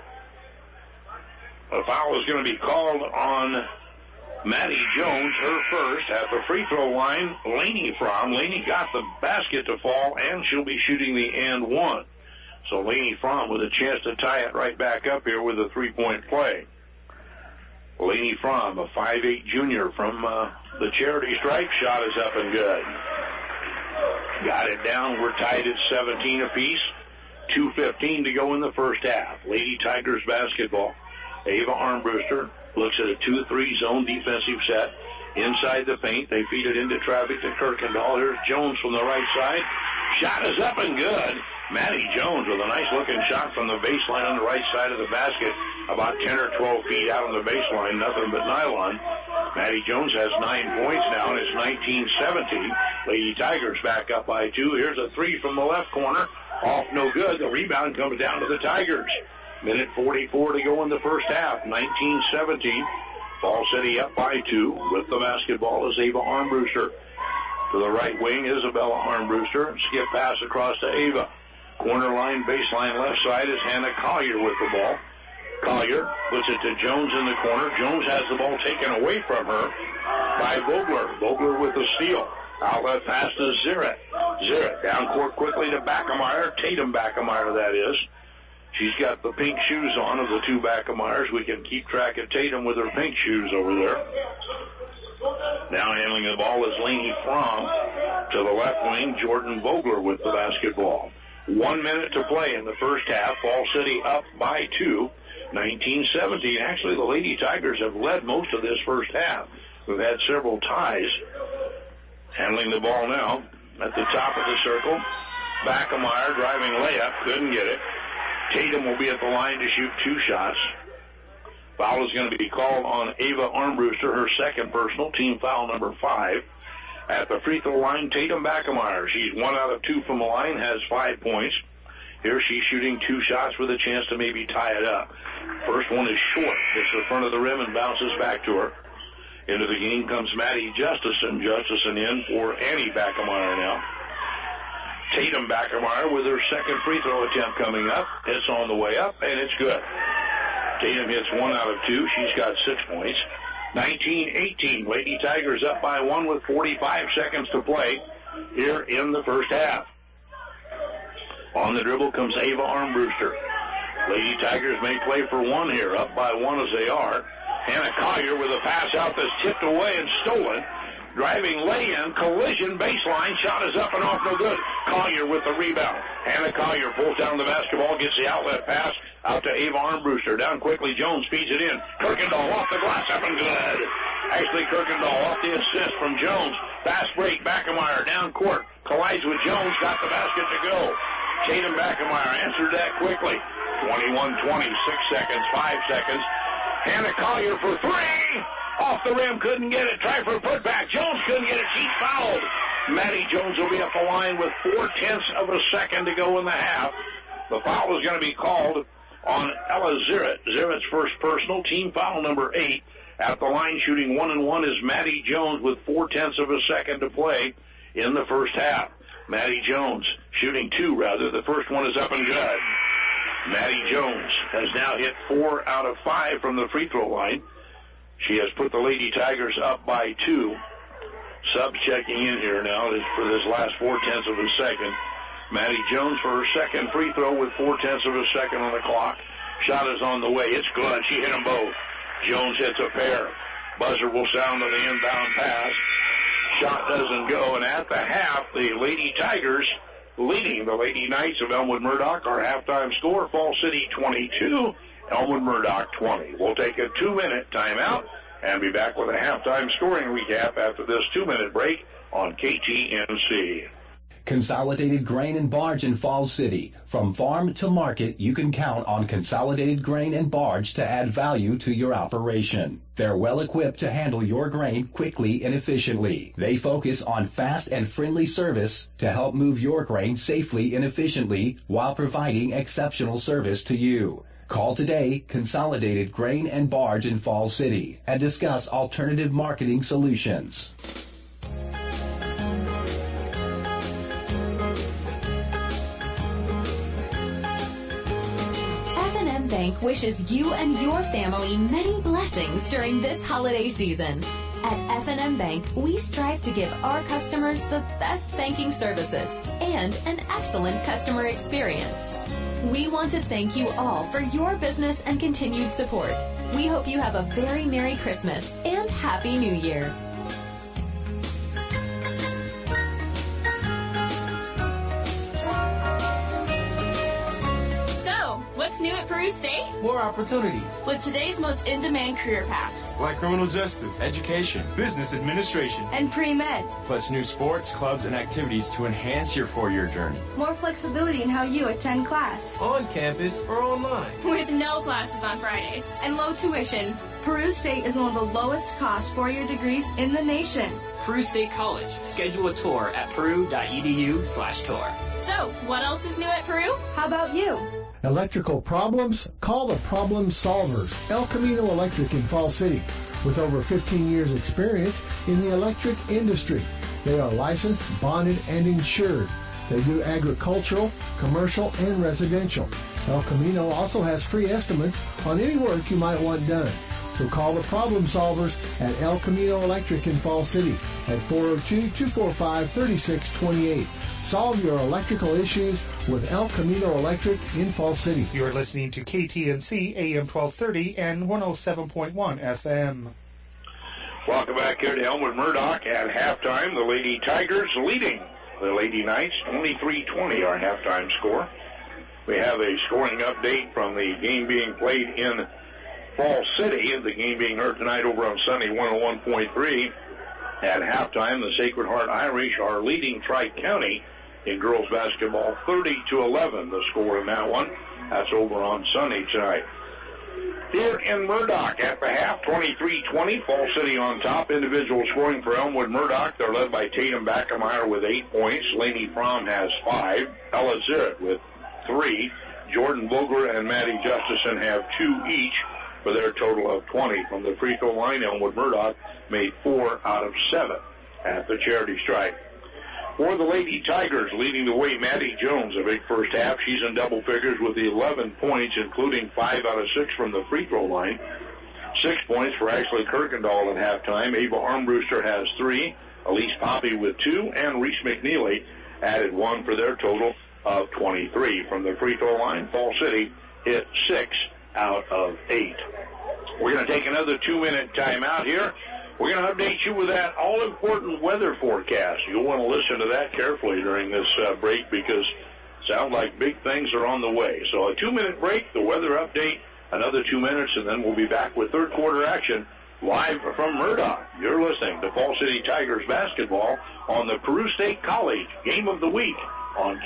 A foul is going to be called on Maddie Jones, her first. At the free throw line, Laney Fromm. Laney got the basket to fall, and she'll be shooting the and one. So Laney Fromm with a chance to tie it right back up here with a three-point play. Laney Fromm, a 5'8 junior from the Charity Stripe. Shot is up and good. Got it down. We're tied at 17 apiece. 2:15 to go in the first half. Lady Tigers basketball. Ava Armbruster looks at a 2-3 zone defensive set. Inside the paint, they feed it into traffic to Kirkendall. Here's Jones from the right side. Shot is up and good. Maddie Jones with a nice-looking shot from the baseline on the right side of the basket, about 10 or 12 feet out on the baseline, nothing but nylon. Maddie Jones has 9 points now, and it's 19-17. Lady Tigers back up by 2. Here's a three from the left corner. Off no good. The rebound comes down to the Tigers. Minute 44 to go in the first half. 19-17. Fall City up by 2. With the basketball is Ava Armbruster. To the right wing, Isabella Armbruster. Skip pass across to Ava. Corner line, baseline left side is Hannah Collier with the ball. Collier puts it to Jones in the corner. Jones has the ball taken away from her by Vogler. Vogler with the steal. Outlet pass to Zirett. Zirett down court quickly to Backemeyer. Tatum Backemeyer, that is. She's got the pink shoes on of the two Backemeyers. We can keep track of Tatum with her pink shoes over there. Now handling the ball is Lainey Fromm. To the left wing, Jordan Vogler with the basketball. 1 minute to play in the first half. Fall City up by 2, 19-17. Actually, the Lady Tigers have led most of this first half. We've had several ties. Handling the ball now at the top of the circle. Backemeyer driving layup, couldn't get it. Tatum will be at the line to shoot 2 shots. Foul is going to be called on Ava Armbruster, her second personal, team foul number 5. At the free throw line, Tatum Backemeyer. She's 1 out of 2 from the line, has 5 points. Here she's shooting 2 shots with a chance to maybe tie it up. First one is short. Hits the front of the rim and bounces back to her. Into the game comes Maddie Justison. Justison in for Annie Backemeyer now. Tatum Backemeyer with her second free throw attempt coming up. It's on the way up, and it's good. Tatum hits 1 out of 2. She's got 6 points. 19-18. Lady Tigers up by 1 with 45 seconds to play here in the first half. On the dribble comes Ava Armbruster. Lady Tigers may play for 1 here, up by 1 as they are. Hannah Collier with a pass out that's tipped away and stolen. Driving lay-in, collision, baseline, shot is up and off, no good. Collier with the rebound. Hannah Collier pulls down the basketball, gets the outlet pass out to Ava Armbruster. Down quickly, Jones feeds it in. Kirkendall off the glass, up and good. Ashley Kirkendall off the assist from Jones. Fast break, Backemeyer down court. Collides with Jones, got the basket to go. Tatum Backemeyer answered that quickly. 21-20, 6 seconds, 5 seconds. Hannah Collier for 3. Off the rim, couldn't get it. Try for a putback. Jones couldn't get it. She's fouled. Maddie Jones will be at the line with 0.4 of a second to go in the half. The foul is going to be called on Ella Zirett. Zirett's first personal, team foul number 8. At the line shooting 1-1 is Maddie Jones with 0.4 of a second to play in the first half. Maddie Jones shooting 2 rather. The first one is up and good. Maddie Jones has now hit 4 out of 5 from the free throw line. She has put the Lady Tigers up by 2. Subs checking in here now for this last 0.4 of a second. Maddie Jones for her second free throw with 0.4 of a second on the clock. Shot is on the way. It's good. She hit them both. Jones hits a pair. Buzzer will sound on the inbound pass. Shot doesn't go. And at the half, the Lady Tigers leading the Lady Knights of Elmwood Murdoch. Our halftime score, Fall City 22. Elmwood Murdoch 20. We'll take a 2-minute timeout and be back with a halftime scoring recap after this 2-minute break on KTNC. Consolidated Grain and Barge in Falls City. From farm to market, you can count on Consolidated Grain and Barge to add value to your operation. They're well equipped to handle your grain quickly and efficiently. They focus on fast and friendly service to help move your grain safely and efficiently while providing exceptional service to you. Call today, Consolidated Grain and Barge in Falls City, and discuss alternative marketing solutions. F&M Bank wishes you and your family many blessings during this holiday season. At F&M Bank, we strive to give our customers the best banking services and an excellent customer experience. We want to thank you all for your business and continued support. We hope you have a very Merry Christmas and Happy New Year. So, what's new at Peru State? More opportunities. With today's most in-demand career paths. like criminal justice, education, business administration, and pre-med. Plus new sports, clubs, and activities to enhance your 4-year journey. More flexibility in how you attend class. On campus or online. With no classes on Fridays and low tuition. Peru State is one of the lowest cost 4-year degrees in the nation. Peru State College. Schedule a tour at peru.edu/tour. So, what else is new at Peru? How about you? Electrical problems? Call the problem solvers. El Camino Electric in Fall City. With over 15 years experience in the electric industry. They are licensed, bonded, and insured. They do agricultural, commercial, and residential. El Camino also has free estimates on any work you might want done. So call the problem solvers at El Camino Electric in Fall City at 402-245-3628. Solve your electrical issues with El Camino Electric in Fall City. You're listening to KTNC AM 1230 and 107.1 FM. Welcome back here to Elmwood Murdoch. At halftime, the Lady Tigers leading the Lady Knights 23-20, our halftime score. We have a scoring update from the game being played in Fall City, the game being heard tonight over on Sunny 101.3. At halftime, the Sacred Heart Irish are leading Tri-County in girls basketball 30-11, the score in that one. That's over on Sunny tonight. Here in Murdoch at the half, 23-20, Fall City on top. Individual scoring for Elmwood Murdoch. They're led by Tatum Backemeyer with 8 points. Laney Fromm has 5. Ella Zirit with 3. Jordan Vogler and Maddie Justison have 2 each for their total of 20. From the free throw line, Elmwood Murdoch made 4 out of 7 at the charity stripe. For the Lady Tigers, leading the way, Maddie Jones, a big first half. She's in double figures with 11 points, including 5 out of 6 from the free throw line. 6 points for Ashley Kirkendall at halftime. Ava Armbruster has 3, Elise Poppy with 2, and Reese McNeely added 1 for their total of 23. From the free throw line, Fall City hit 6 out of 8. We're going to take another 2-minute timeout here. We're going to update you with that all-important weather forecast. You'll want to listen to that carefully during this break because it sounds like big things are on the way. So a 2-minute break, the weather update, another 2 minutes, and then we'll be back with third quarter action live from Murdoch. You're listening to Fall City Tigers basketball on the Peru State College Game of the Week on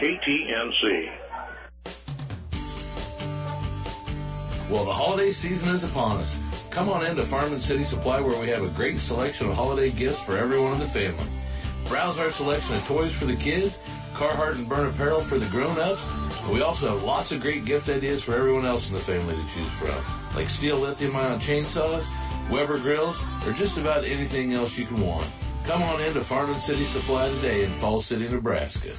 KTNC. Well, the holiday season is upon us. Come on in to Farm & City Supply where we have a great selection of holiday gifts for everyone in the family. Browse our selection of toys for the kids, Carhartt and Byrne apparel for the grown-ups, and we also have lots of great gift ideas for everyone else in the family to choose from, like Steel lithium-ion chainsaws, Weber grills, or just about anything else you can want. Come on in to Farm & City Supply today in Fall City, Nebraska.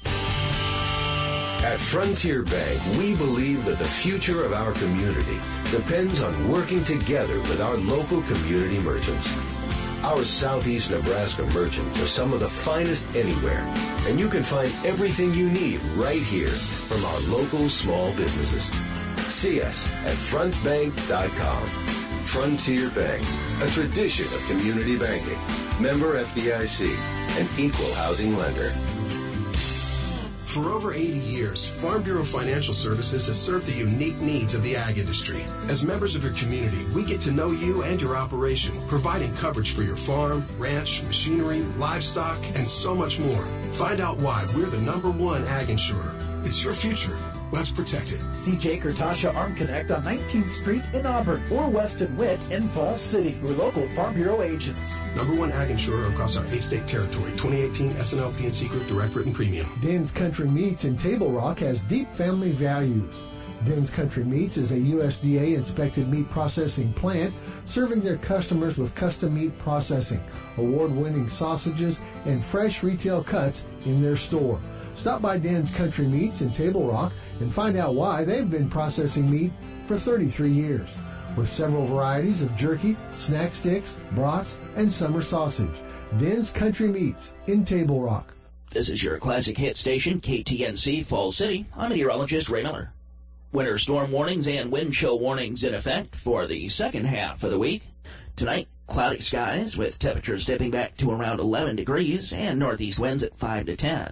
At Frontier Bank, we believe that the future of our community depends on working together with our local community merchants. Our Southeast Nebraska merchants are some of the finest anywhere, and you can find everything you need right here from our local small businesses. See us at frontbank.com. Frontier Bank, a tradition of community banking, member FDIC, an equal housing lender. For over 80 years, Farm Bureau Financial Services has served the unique needs of the ag industry. As members of your community, we get to know you and your operation, providing coverage for your farm, ranch, machinery, livestock, and so much more. Find out why we're the #1 ag insurer. It's your future. Let's protect it. See Jake or Tasha Arm Connect on 19th Street in Auburn or Weston Witt in Fall City, your local Farm Bureau agents. #1 ag insurer across our 8-state territory. 2018 S&L P&C Group Direct Written Premium. Den's Country Meats in Table Rock has deep family values. Den's Country Meats is a USDA-inspected meat processing plant serving their customers with custom meat processing, award-winning sausages, and fresh retail cuts in their store. Stop by Den's Country Meats in Table Rock and find out why they've been processing meat for 33 years. With several varieties of jerky, snack sticks, brats, and summer sausage. Den's Country Meats in Table Rock. This is your classic hit station, KTNC Fall City. I'm meteorologist Ray Miller. Winter storm warnings and wind chill warnings in effect for the second half of the week. Tonight, cloudy skies with temperatures dipping back to around 11 degrees and northeast winds at 5 to 10.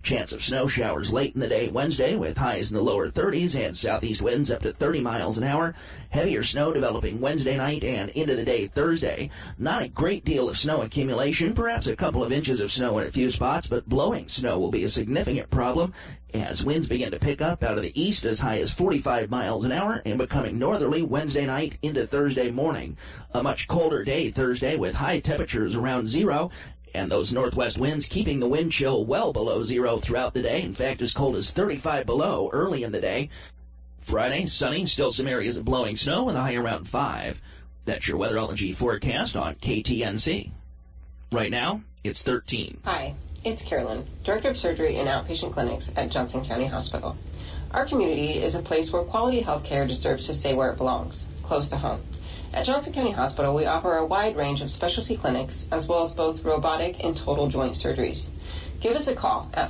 Chance of snow showers late in the day Wednesday with highs in the lower 30s and southeast winds up to 30 miles an hour. Heavier snow developing Wednesday night and into the day Thursday. Not a great deal of snow accumulation, perhaps a couple of inches of snow in a few spots, but blowing snow will be a significant problem as winds begin to pick up out of the east as high as 45 miles an hour and becoming northerly Wednesday night into Thursday morning. A much colder day Thursday with high temperatures around zero, and those northwest winds keeping the wind chill well below zero throughout the day. In fact, as cold as 35 below early in the day. Friday, sunny, still some areas of blowing snow with a high around 5. That's your weatherology forecast on KTNC. Right now, it's 13. Hi, it's Carolyn, Director of Surgery and Outpatient Clinics at Johnson County Hospital. Our community is a place where quality health care deserves to stay where it belongs, close to home. At Johnson County Hospital, we offer a wide range of specialty clinics as well as both robotic and total joint surgeries. Give us a call at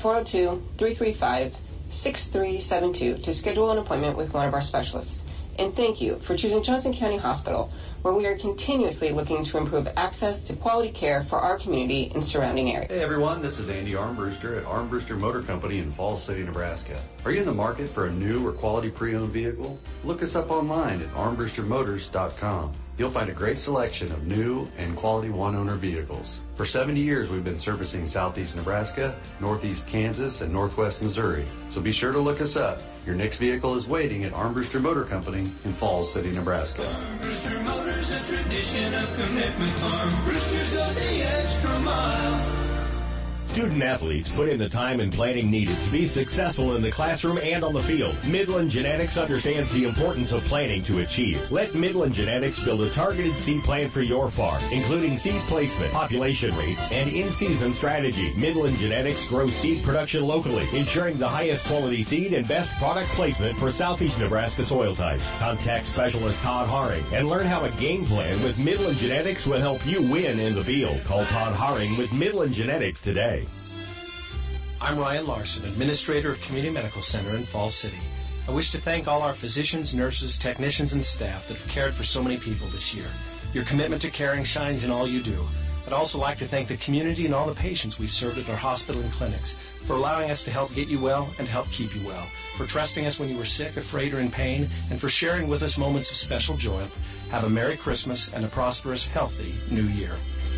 402-335-6372 to schedule an appointment with one of our specialists. And thank you for choosing Johnson County Hospital, where we are continuously looking to improve access to quality care for our community and surrounding areas. Hey everyone, this is Andy Armbruster at Armbruster Motor Company in Falls City, Nebraska. Are you in the market for a new or quality pre-owned vehicle? Look us up online at armbrustermotors.com. You'll find a great selection of new and quality one-owner vehicles. For 70 years, we've been servicing southeast Nebraska, northeast Kansas, and northwest Missouri. So be sure to look us up. Your next vehicle is waiting at Armbruster Motor Company in Falls City, Nebraska. Armbruster Motors, a tradition of commitment. Armbruster go the extra mile. Student athletes put in the time and planning needed to be successful in the classroom and on the field. Midland Genetics understands the importance of planning to achieve. Let Midland Genetics build a targeted seed plan for your farm, including seed placement, population rate, and in-season strategy. Midland Genetics grows seed production locally, ensuring the highest quality seed and best product placement for southeast Nebraska soil types. Contact specialist Todd Haring and learn how a game plan with Midland Genetics will help you win in the field. Call Todd Haring with Midland Genetics today. I'm Ryan Larson, Administrator of Community Medical Center in Falls City. I wish to thank all our physicians, nurses, technicians, and staff that have cared for so many people this year. Your commitment to caring shines in all you do. I'd also like to thank the community and all the patients we've served at our hospital and clinics for allowing us to help get you well and help keep you well, for trusting us when you were sick, afraid, or in pain, and for sharing with us moments of special joy. Have a Merry Christmas and a prosperous, healthy New Year.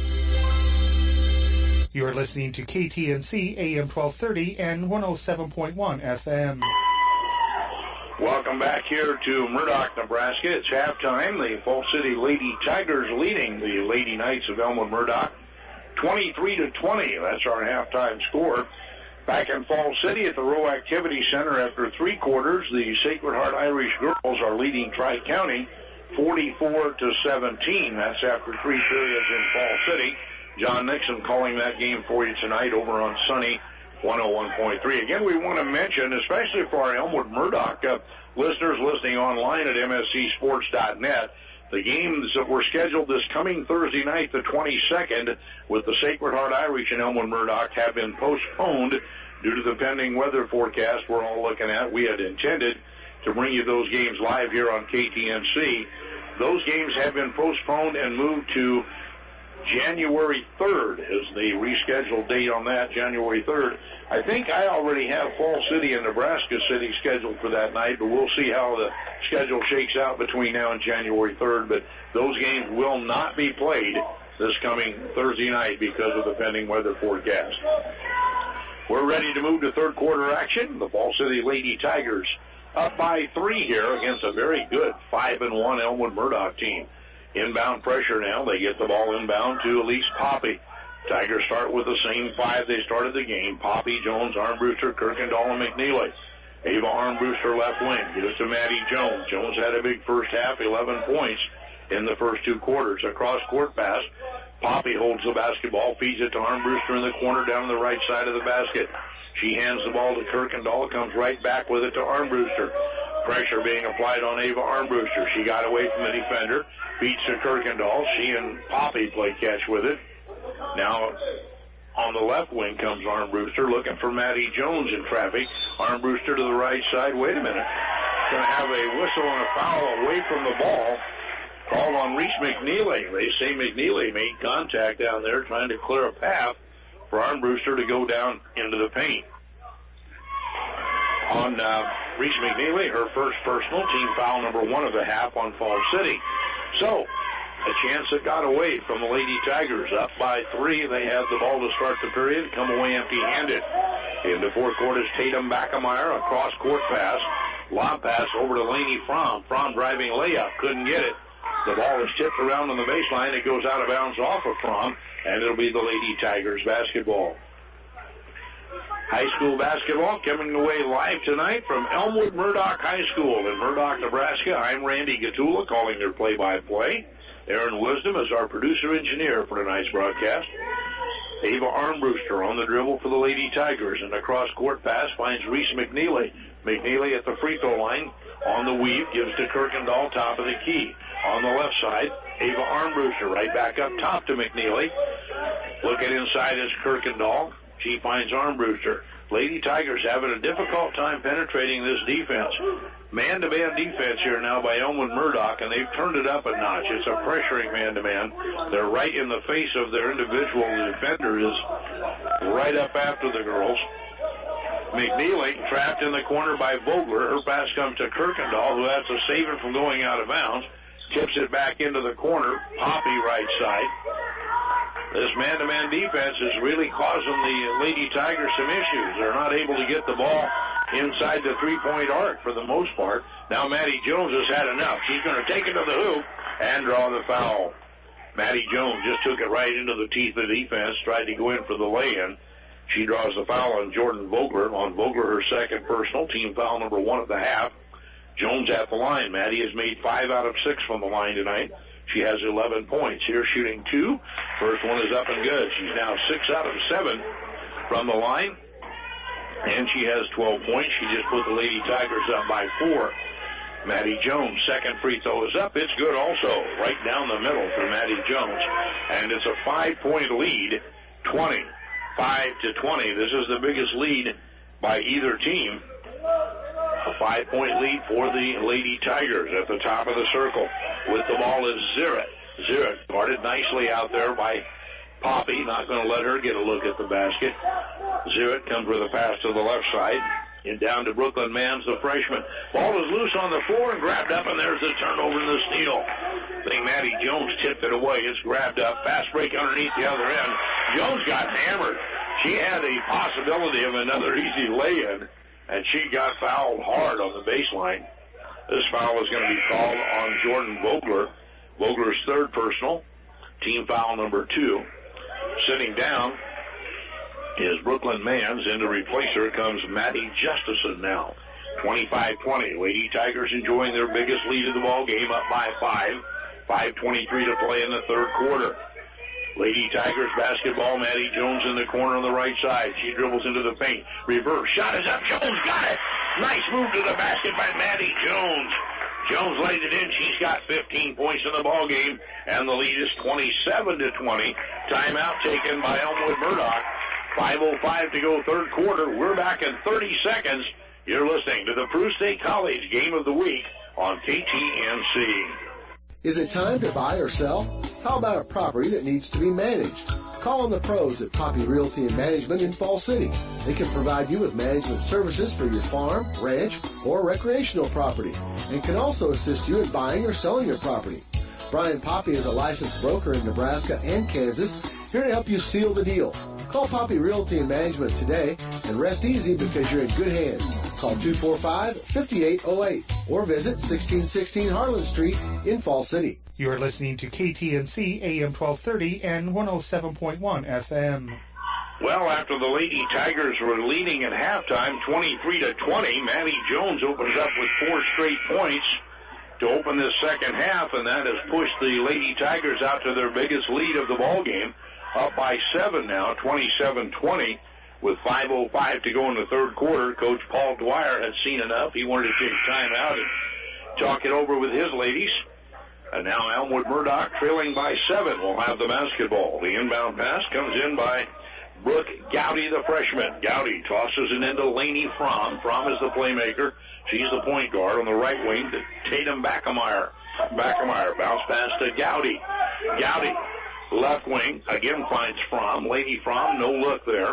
You are listening to KTNC AM 1230 and 107.1 FM. Welcome back here to Murdoch, Nebraska. It's halftime. The Falls City Lady Tigers leading the Lady Knights of Elmwood Murdoch 23-20. That's our halftime score. Back in Falls City at the Rowe Activity Center after 3 quarters, the Sacred Heart Irish girls are leading Tri-County 44-17. That's after 3 periods in Falls City. John Nixon calling that game for you tonight over on Sunny 101.3. Again, we want to mention, especially for our Elmwood Murdoch listeners listening online at mscsports.net, the games that were scheduled this coming Thursday night, the 22nd, with the Sacred Heart Irish and Elmwood Murdoch have been postponed due to the pending weather forecast we're all looking at. We had intended to bring you those games live here on KTNC. Those games have been postponed and moved to January 3rd is the rescheduled date on that, January 3rd. I think I already have Falls City and Nebraska City scheduled for that night, but we'll see how the schedule shakes out between now and January 3rd. But those games will not be played this coming Thursday night because of the pending weather forecast. We're ready to move to third quarter action. The Falls City Lady Tigers up by 3 here against a very good 5-1 Elmwood Murdoch team. Inbound pressure now. They get the ball inbound to Elise Poppy. Tigers start with the same 5 they started the game. Poppy, Jones, Armbruster, Kirkendall, and McNeely. Ava Armbruster left wing. Gives to Maddie Jones. Jones had a big first half, 11 points in the first 2 quarters. A cross-court pass. Poppy holds the basketball, feeds it to Armbruster in the corner down the right side of the basket. She hands the ball to Kirkendall, comes right back with it to Armbruster. Pressure being applied on Ava Armbruster. She got away from the defender, beats to Kirkendall. She and Poppy play catch with it. Now on the left wing comes Armbruster looking for Maddie Jones in traffic. Armbruster to the right side. Wait a minute. Going to have a whistle and a foul away from the ball. Called on Reese McNeely. They say McNeely made contact down there trying to clear a path for Armbruster to go down into the paint. on Reese McNeely, her first personal, team foul number 1 of the half on Falls City. So, a chance that got away from the Lady Tigers. Up by 3, they have the ball to start the period, come away empty-handed. In the fourth quarter is Tatum Backemeyer, a cross-court pass. Lob pass over to Laney Fromm. Fromm driving layup, couldn't get it. The ball is tipped around on the baseline. It goes out of bounds off of Fromm, and it'll be the Lady Tigers basketball. High school basketball coming away live tonight from Elmwood Murdoch High School in Murdoch, Nebraska. I'm Randy Gatula calling their play-by-play. Aaron Wisdom is our producer-engineer for tonight's broadcast. Ava Armbruster on the dribble for the Lady Tigers, and a cross-court pass finds Reese McNeely. McNeely at the free throw line on the weave, gives to Kirkendall, top of the key. On the left side, Ava Armbruster right back up top to McNeely. Looking inside is Kirkendall. She finds Armbruster. Lady Tigers having a difficult time penetrating this defense. Man-to-man defense here now by Elmwood Murdoch, and they've turned it up a notch. It's a pressuring man-to-man. They're right in the face of their individual defender, is right up after the girls. McNeely trapped in the corner by Vogler. Her pass comes to Kirkendall, who has to save it from going out of bounds. Tips it back into the corner. Poppy right side. This man-to-man defense is really causing the Lady Tigers some issues. They're not able to get the ball inside the three-point arc for the most part. Now Maddie Jones has had enough. She's going to take it to the hoop and draw the foul. Maddie Jones just took it right into the teeth of the defense, tried to go in for the lay-in. She draws the foul on Jordan Vogler. On Vogler, her second personal, team foul number 1 of the half. Jones at the line. Maddie has made 5 out of 6 from the line tonight. She has 11 points. Here shooting 2. First one is up and good. She's now 6 out of 7 from the line. And she has 12 points. She just put the Lady Tigers up by 4. Maddie Jones, second free throw is up. It's good also. Right down the middle for Maddie Jones. And it's a 5-point lead, 20. 5-20. This is the biggest lead by either team. A 5-point lead for the Lady Tigers at the top of the circle. With the ball is Zirrett. Zirrett guarded nicely out there by Poppy. Not going to let her get a look at the basket. Zirrett comes with a pass to the left side. And down to Brooklyn Mans, the freshman. Ball is loose on the floor and grabbed up, and there's the turnover and the steal. I think Maddie Jones tipped it away. It's grabbed up. Fast break underneath the other end. Jones got hammered. She had a possibility of another easy lay-in, and she got fouled hard on the baseline. This foul is going to be called on Jordan Vogler. Vogler's third personal, team foul number 2. Sitting down is Brooklyn Mans. In to replace her comes Maddie Justison now. 25-20. Lady Tigers enjoying their biggest lead of the ball game, up by 5. 5:23 to play in the third quarter. Lady Tigers basketball. Maddie Jones in the corner on the right side. She dribbles into the paint. Reverse shot is up. Jones got it. Nice move to the basket by Maddie Jones. Jones laid it in. She's got 15 points in the ball game, and the lead is 27-20. Timeout taken by Elmwood Murdoch. 5:05 to go, third quarter. We're back in 30 seconds. You're listening to the Peru State College Game of the Week on KTNC. Is it time to buy or sell? How about a property that needs to be managed? Call on the pros at Poppy Realty and Management in Falls City. They can provide you with management services for your farm, ranch, or recreational property, and can also assist you in buying or selling your property. Brian Poppy is a licensed broker in Nebraska and Kansas, here to help you seal the deal. Call Poppy Realty and Management today and rest easy because you're in good hands. Call 245-5808 or visit 1616 Harlan Street in Falls City. You are listening to KTNC AM 1230 and 107.1 FM. Well, after the Lady Tigers were leading at halftime, 23-20, Maddie Jones opens up with 4 straight points to open this second half, and that has pushed the Lady Tigers out to their biggest lead of the ball game. Up by 7 now, 27-20, with 5:05 to go in the third quarter. Coach Paul Dwyer had seen enough. He wanted to take time out and talk it over with his ladies. And now Elmwood Murdoch, trailing by 7, will have the basketball. The inbound pass comes in by Brooke Gowdy, the freshman. Gowdy tosses it into Laney Fromm. Fromm is the playmaker. She's the point guard on the right wing to Tatum Backemeyer. Backemeyer bounce pass to Gowdy. Gowdy. Left wing, again finds Fromm. Lady Fromm, no look there.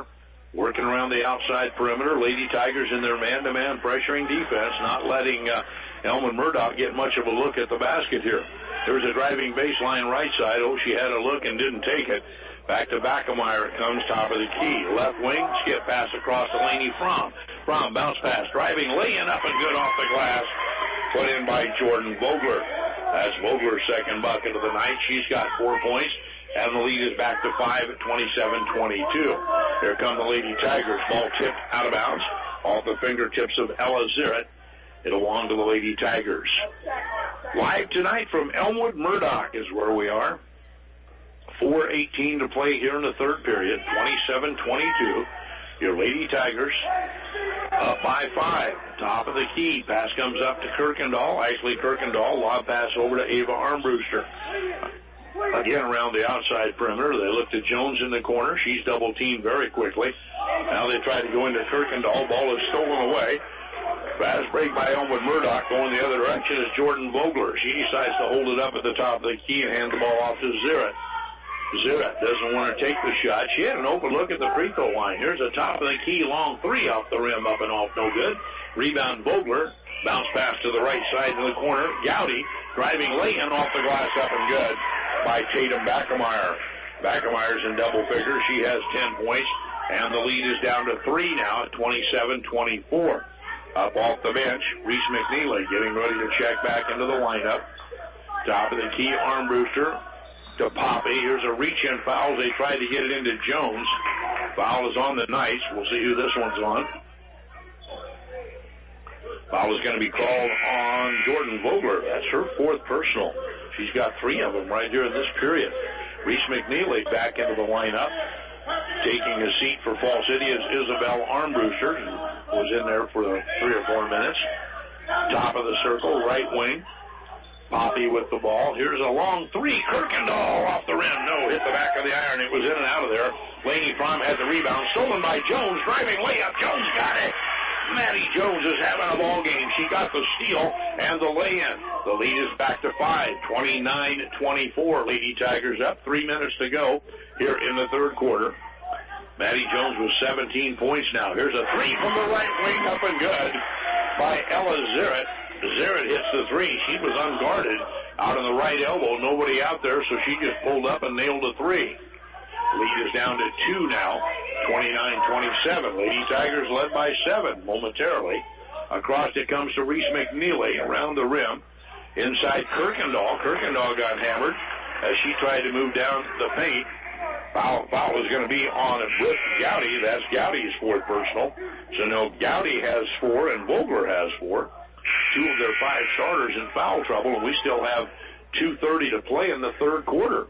working around the outside perimeter. Lady Tigers in their man-to-man pressuring defense, not letting Elmwood Murdoch get much of a look at the basket here. There's a driving baseline right side. Oh, she had a look and didn't take it. Back to Backemeyer it comes, top of the key. Left wing, skip pass across to Laney Fromm. Fromm, bounce pass, driving, laying up and good off the glass. Put in by Jordan Vogler. That's Vogler's second bucket of the night. She's got 4 points, and the lead is back to 5 at 27-22. Here come the Lady Tigers. Ball tipped out of bounds off the fingertips of Ella Zirrett. It belonged to the Lady Tigers. Live tonight from Elmwood Murdoch is where we are. 4:18 to play here in the third period. 27-22. Your Lady Tigers up by 5. Top of the key. Pass comes up to Kirkendall. Ashley Kirkendall. Lob pass over to Ava Armbruster. Again around the outside perimeter. They look to Jones in the corner. She's double teamed very quickly. Now they try to go into Kirkendall. Ball is stolen away. Fast break by Elmwood Murdoch. Going the other direction is Jordan Vogler. She decides to hold it up at the top of the key and hand the ball off to Zirrett. Zirrett doesn't want to take the shot. She had an open look at the free throw line. Here's a top of the key long three off the rim, up and off, no good. Rebound Vogler. Bounce pass to the right side in the corner. Gowdy driving lay-in off the glass, up and good by Tatum Backemeyer. Backemeyer's in double figures. She has 10 points, and the lead is down to 3 now at 27-24. Up off the bench, Reese McNeely getting ready to check back into the lineup. Top of the key, Armbruster to Poppy. Here's a reach-in foul. They tried to get it into Jones. Foul is on the Knights. We'll see who this one's on. Foul is going to be called on Jordan Vogler. That's her fourth personal. She's got 3 of them right here in this period. Reese McNeely back into the lineup. Taking a seat for Fall City is Isabel Armbruster, who was in there for 3 or 4 minutes. Top of the circle, right wing. Poppy with the ball. Here's a long 3. Kirkendall off the rim. No, hit the back of the iron. It was in and out of there. Laney Fromm had the rebound. Stolen by Jones. Driving layup. Jones got it. Maddie Jones is having a ball game. She got the steal and the lay-in. The lead is back to 5. 29-24. Lady Tigers up. 3 minutes to go here in the third quarter. Maddie Jones with 17 points now. Here's a 3 from the right wing, up and good by Ella Zirrett. Zirrett hits the 3. She was unguarded out on the right elbow. Nobody out there, so she just pulled up and nailed a 3. Lead is down to 2 now, 29-27. Lady Tigers led by 7 momentarily. Across it comes to Reese McNeely around the rim. Inside Kirkendall. Kirkendall got hammered as she tried to move down the paint. Foul is going to be on Britt Gowdy. That's Gowdy's fourth personal. So now Gowdy has 4 and Vogler has 4. 2 of their 5 starters in foul trouble, and we still have 2:30 to play in the third quarter.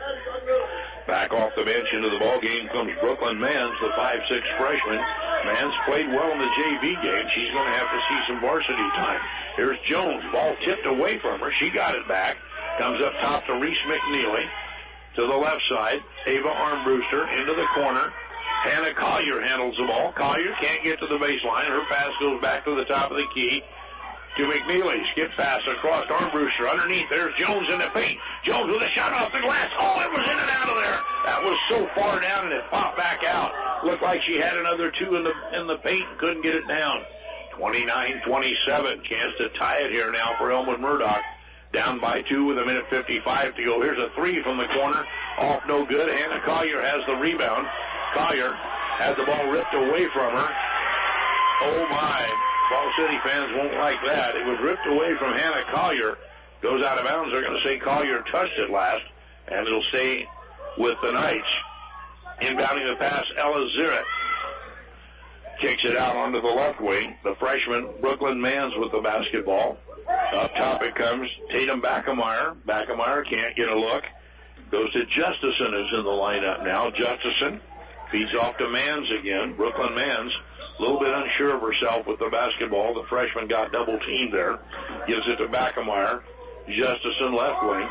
Back off the bench into the ball game comes Brooklyn Mans, the 5'6" freshman. Mans played well in the JV game. She's going to have to see some varsity time. Here's Jones. Ball tipped away from her. She got it back. Comes up top to Reese McNeely. To the left side, Ava Armbruster into the corner. Hannah Collier handles the ball. Collier can't get to the baseline. Her pass goes back to the top of the key. To McNeely, skip pass across Armbruster. Underneath, there's Jones in the paint. Jones with a shot off the glass. Oh, it was in and out of there. That was so far down, and it popped back out. Looked like she had another 2 in the paint and couldn't get it down. 29-27. Chance to tie it here now for Elmwood Murdoch. Down by 2 with 1:55 to go. Here's a 3 from the corner. Off no good. Hannah Collier has the rebound. Collier had the ball ripped away from her. Oh, my. Fall City fans won't like that. It was ripped away from Hannah Collier. Goes out of bounds. They're going to say Collier touched it last, and it'll stay with the Knights. Inbounding the pass, Ella Zirrett. Kicks it out onto the left wing. The freshman, Brooklyn Mans, with the basketball. Up top it comes Tatum Backemeyer. Backemeyer can't get a look. Goes to Justison, who's in the lineup now. Justison feeds off to Mans again. Brooklyn Mans. A little bit unsure of herself with the basketball. The freshman got double teamed there. Gives it to Backemeyer. Justison left wing.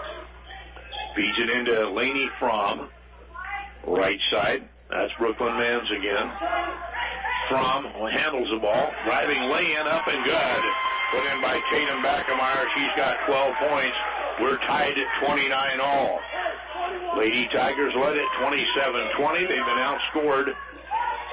Feeds it into Laney Fromm. Right side. That's Brooklyn Mans again. Fromm handles the ball. Driving lay-in up and good. Put in by Tatum Backemeyer. She's got 12 points. We're tied at 29 all. Lady Tigers led at 27-20. They've been outscored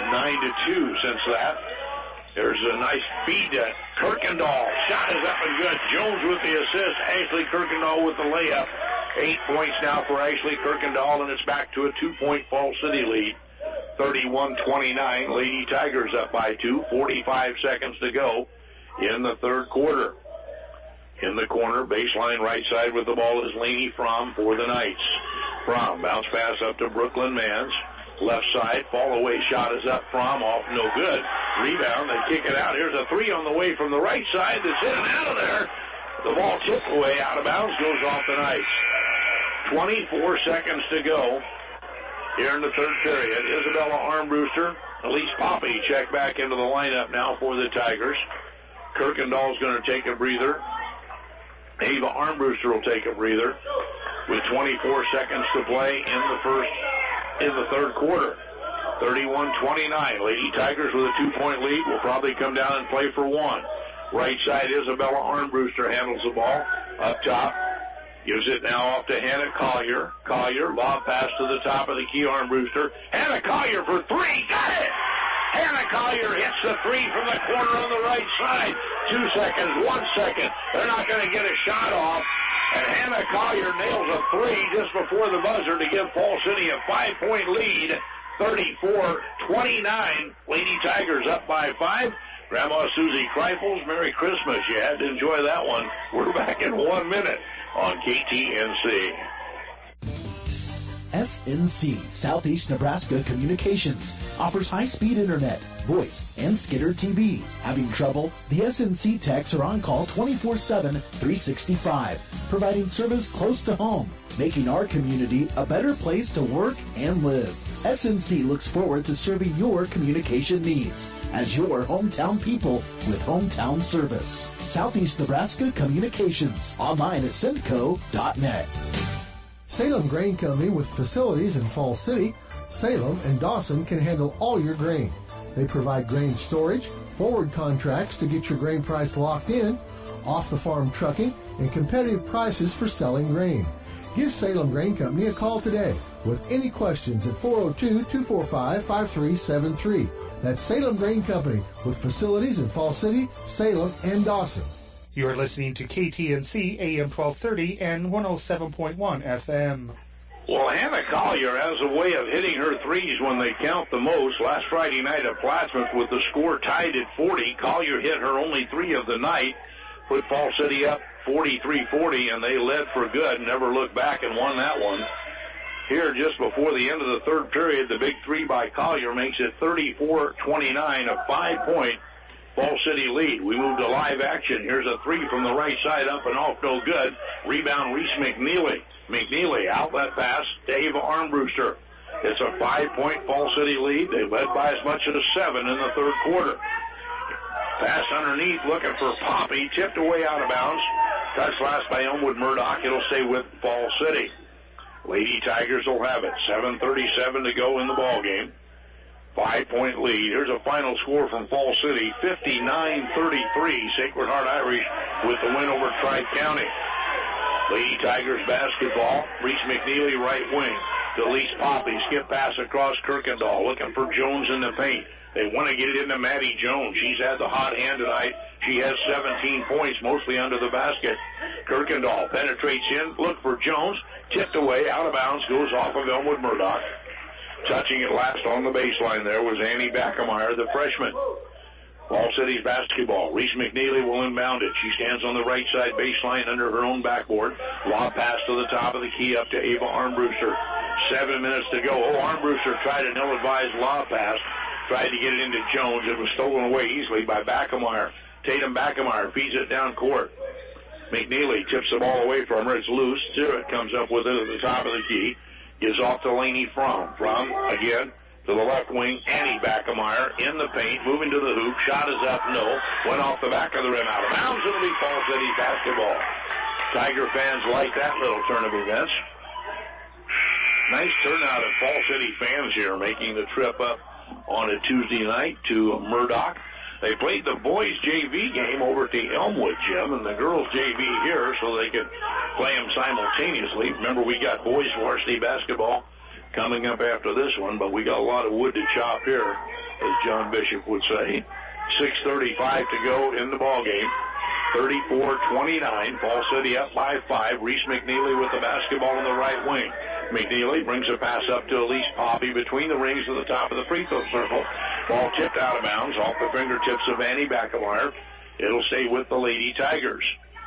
9-2 since that. There's a nice feed to Kirkendall. Shot is up and good. Jones with the assist. Ashley Kirkendall with the layup. 8 points now for Ashley Kirkendall, and it's back to a 2-point Falls City lead. 31-29. Lady Tigers up by 2. 45 seconds to go in the third quarter. In the corner, baseline right side with the ball is Laney Fromm for the Knights. Fromm, bounce pass up to Brooklyn Mans. Left side, fall away shot is up. Fromm off, no good. Rebound, they kick it out. Here's a three on the way from the right side that's in and out of there. The ball tipped away out of bounds, goes off the Knights. 24 seconds to go here in the third period. Isabella Armbruster, Elise Poppy check back into the lineup now for the Tigers. Kirkendall's going to take a breather. Ava Armbruster will take a breather with 24 seconds to play in the third quarter. 31-29. Lady Tigers with a 2-point lead will probably come down and play for one. Right side, Isabella Armbruster handles the ball up top. Gives it now off to Hannah Collier. Collier, lob pass to the top of the key, Armbruster. Hannah Collier for three. Got it! Hannah Collier hits the three from the corner on the right side. 2 seconds, 1 second. They're not going to get a shot off. And Hannah Collier nails a three just before the buzzer to give Falls City a 5-point lead. 34-29. Lady Tigers up by 5. Grandma Susie Kreifels, Merry Christmas. You had to enjoy that one. We're back in 1 minute on KTNC. SNC, Southeast Nebraska Communications, offers high-speed internet, voice, and Skidder TV. Having trouble? The SNC techs are on call 24/7, 365, providing service close to home, making our community a better place to work and live. SNC looks forward to serving your communication needs as your hometown people with hometown service. Southeast Nebraska Communications, online at simco.net. Salem Grain Company with facilities in Falls City, Salem, and Dawson can handle all your grain. They provide grain storage, forward contracts to get your grain price locked in, off-the-farm trucking, and competitive prices for selling grain. Give Salem Grain Company a call today with any questions at 402-245-5373. That's Salem Grain Company with facilities in Falls City, Salem, and Dawson. You're listening to KTNC AM 1230 and 107.1 FM. Well, Hannah Collier has a way of hitting her threes when they count the most. Last Friday night at Plattsmouth with the score tied at 40, Collier hit her only three of the night, put Falls City up 43-40, and they led for good, never looked back and won that one. Here, just before the end of the third period, the big three by Collier makes it 34-29, a 5-point Falls City lead. We move to live action. Here's a three from the right side, up and off, no good. Rebound, Reese McNeely. McNeely, outlet pass, Dave Armbruster. It's a 5-point Falls City lead. They led by as much as 7 in the third quarter. Pass underneath, looking for Poppy, tipped away out of bounds. Touch last by Elmwood Murdoch. It'll stay with Falls City. Lady Tigers will have it. 7:37 to go in the ball game. 5-point lead. Here's a final score from Falls City, 59-33. Sacred Heart Irish with the win over Tribe County. Lady Tigers basketball. Reese McNeely, right wing. Delise Poppy, skip pass across Kirkendall, looking for Jones in the paint. They want to get it into Maddie Jones. She's had the hot hand tonight. She has 17 points, mostly under the basket. Kirkendall penetrates in, look for Jones, tipped away, out of bounds, goes off of Elmwood Murdoch. Touching it last on the baseline there was Annie Backemeyer, the freshman. Falls City's basketball. Reese McNeely will inbound it. She stands on the right side baseline under her own backboard. Lob pass to the top of the key up to Ava Armbruster. 7 minutes to go. Oh, Armbruster tried an ill-advised lob pass. Tried to get it into Jones. It was stolen away easily by Backemeyer. Tatum Backemeyer feeds it down court. McNeely tips the ball away from her. It's loose. Stewart comes up with it at the top of the key. Gives off to Laney Fromm. Fromm again to the left wing. Annie Backemeyer in the paint, moving to the hoop. Shot is up, no. Went off the back of the rim, out of bounds. It'll be Falls City basketball. Tiger fans like that little turn of events. Nice turnout of Falls City fans here, making the trip up on a Tuesday night to Murdoch. They played the boys' JV game over at the Elmwood gym and the girls' JV here so they could play them simultaneously. Remember, we got boys varsity basketball coming up after this one, but we got a lot of wood to chop here. as John Bishop would say. 6:35 to go in the ball game. 34-29. Fall City up by 5. Reese McNeely with the basketball in the right wing. McNeely brings a pass up to Elise Poppy between the rings to the top of the free throw circle. Ball tipped out of bounds off the fingertips of Annie Backemeyer. It'll stay with the Lady Tigers.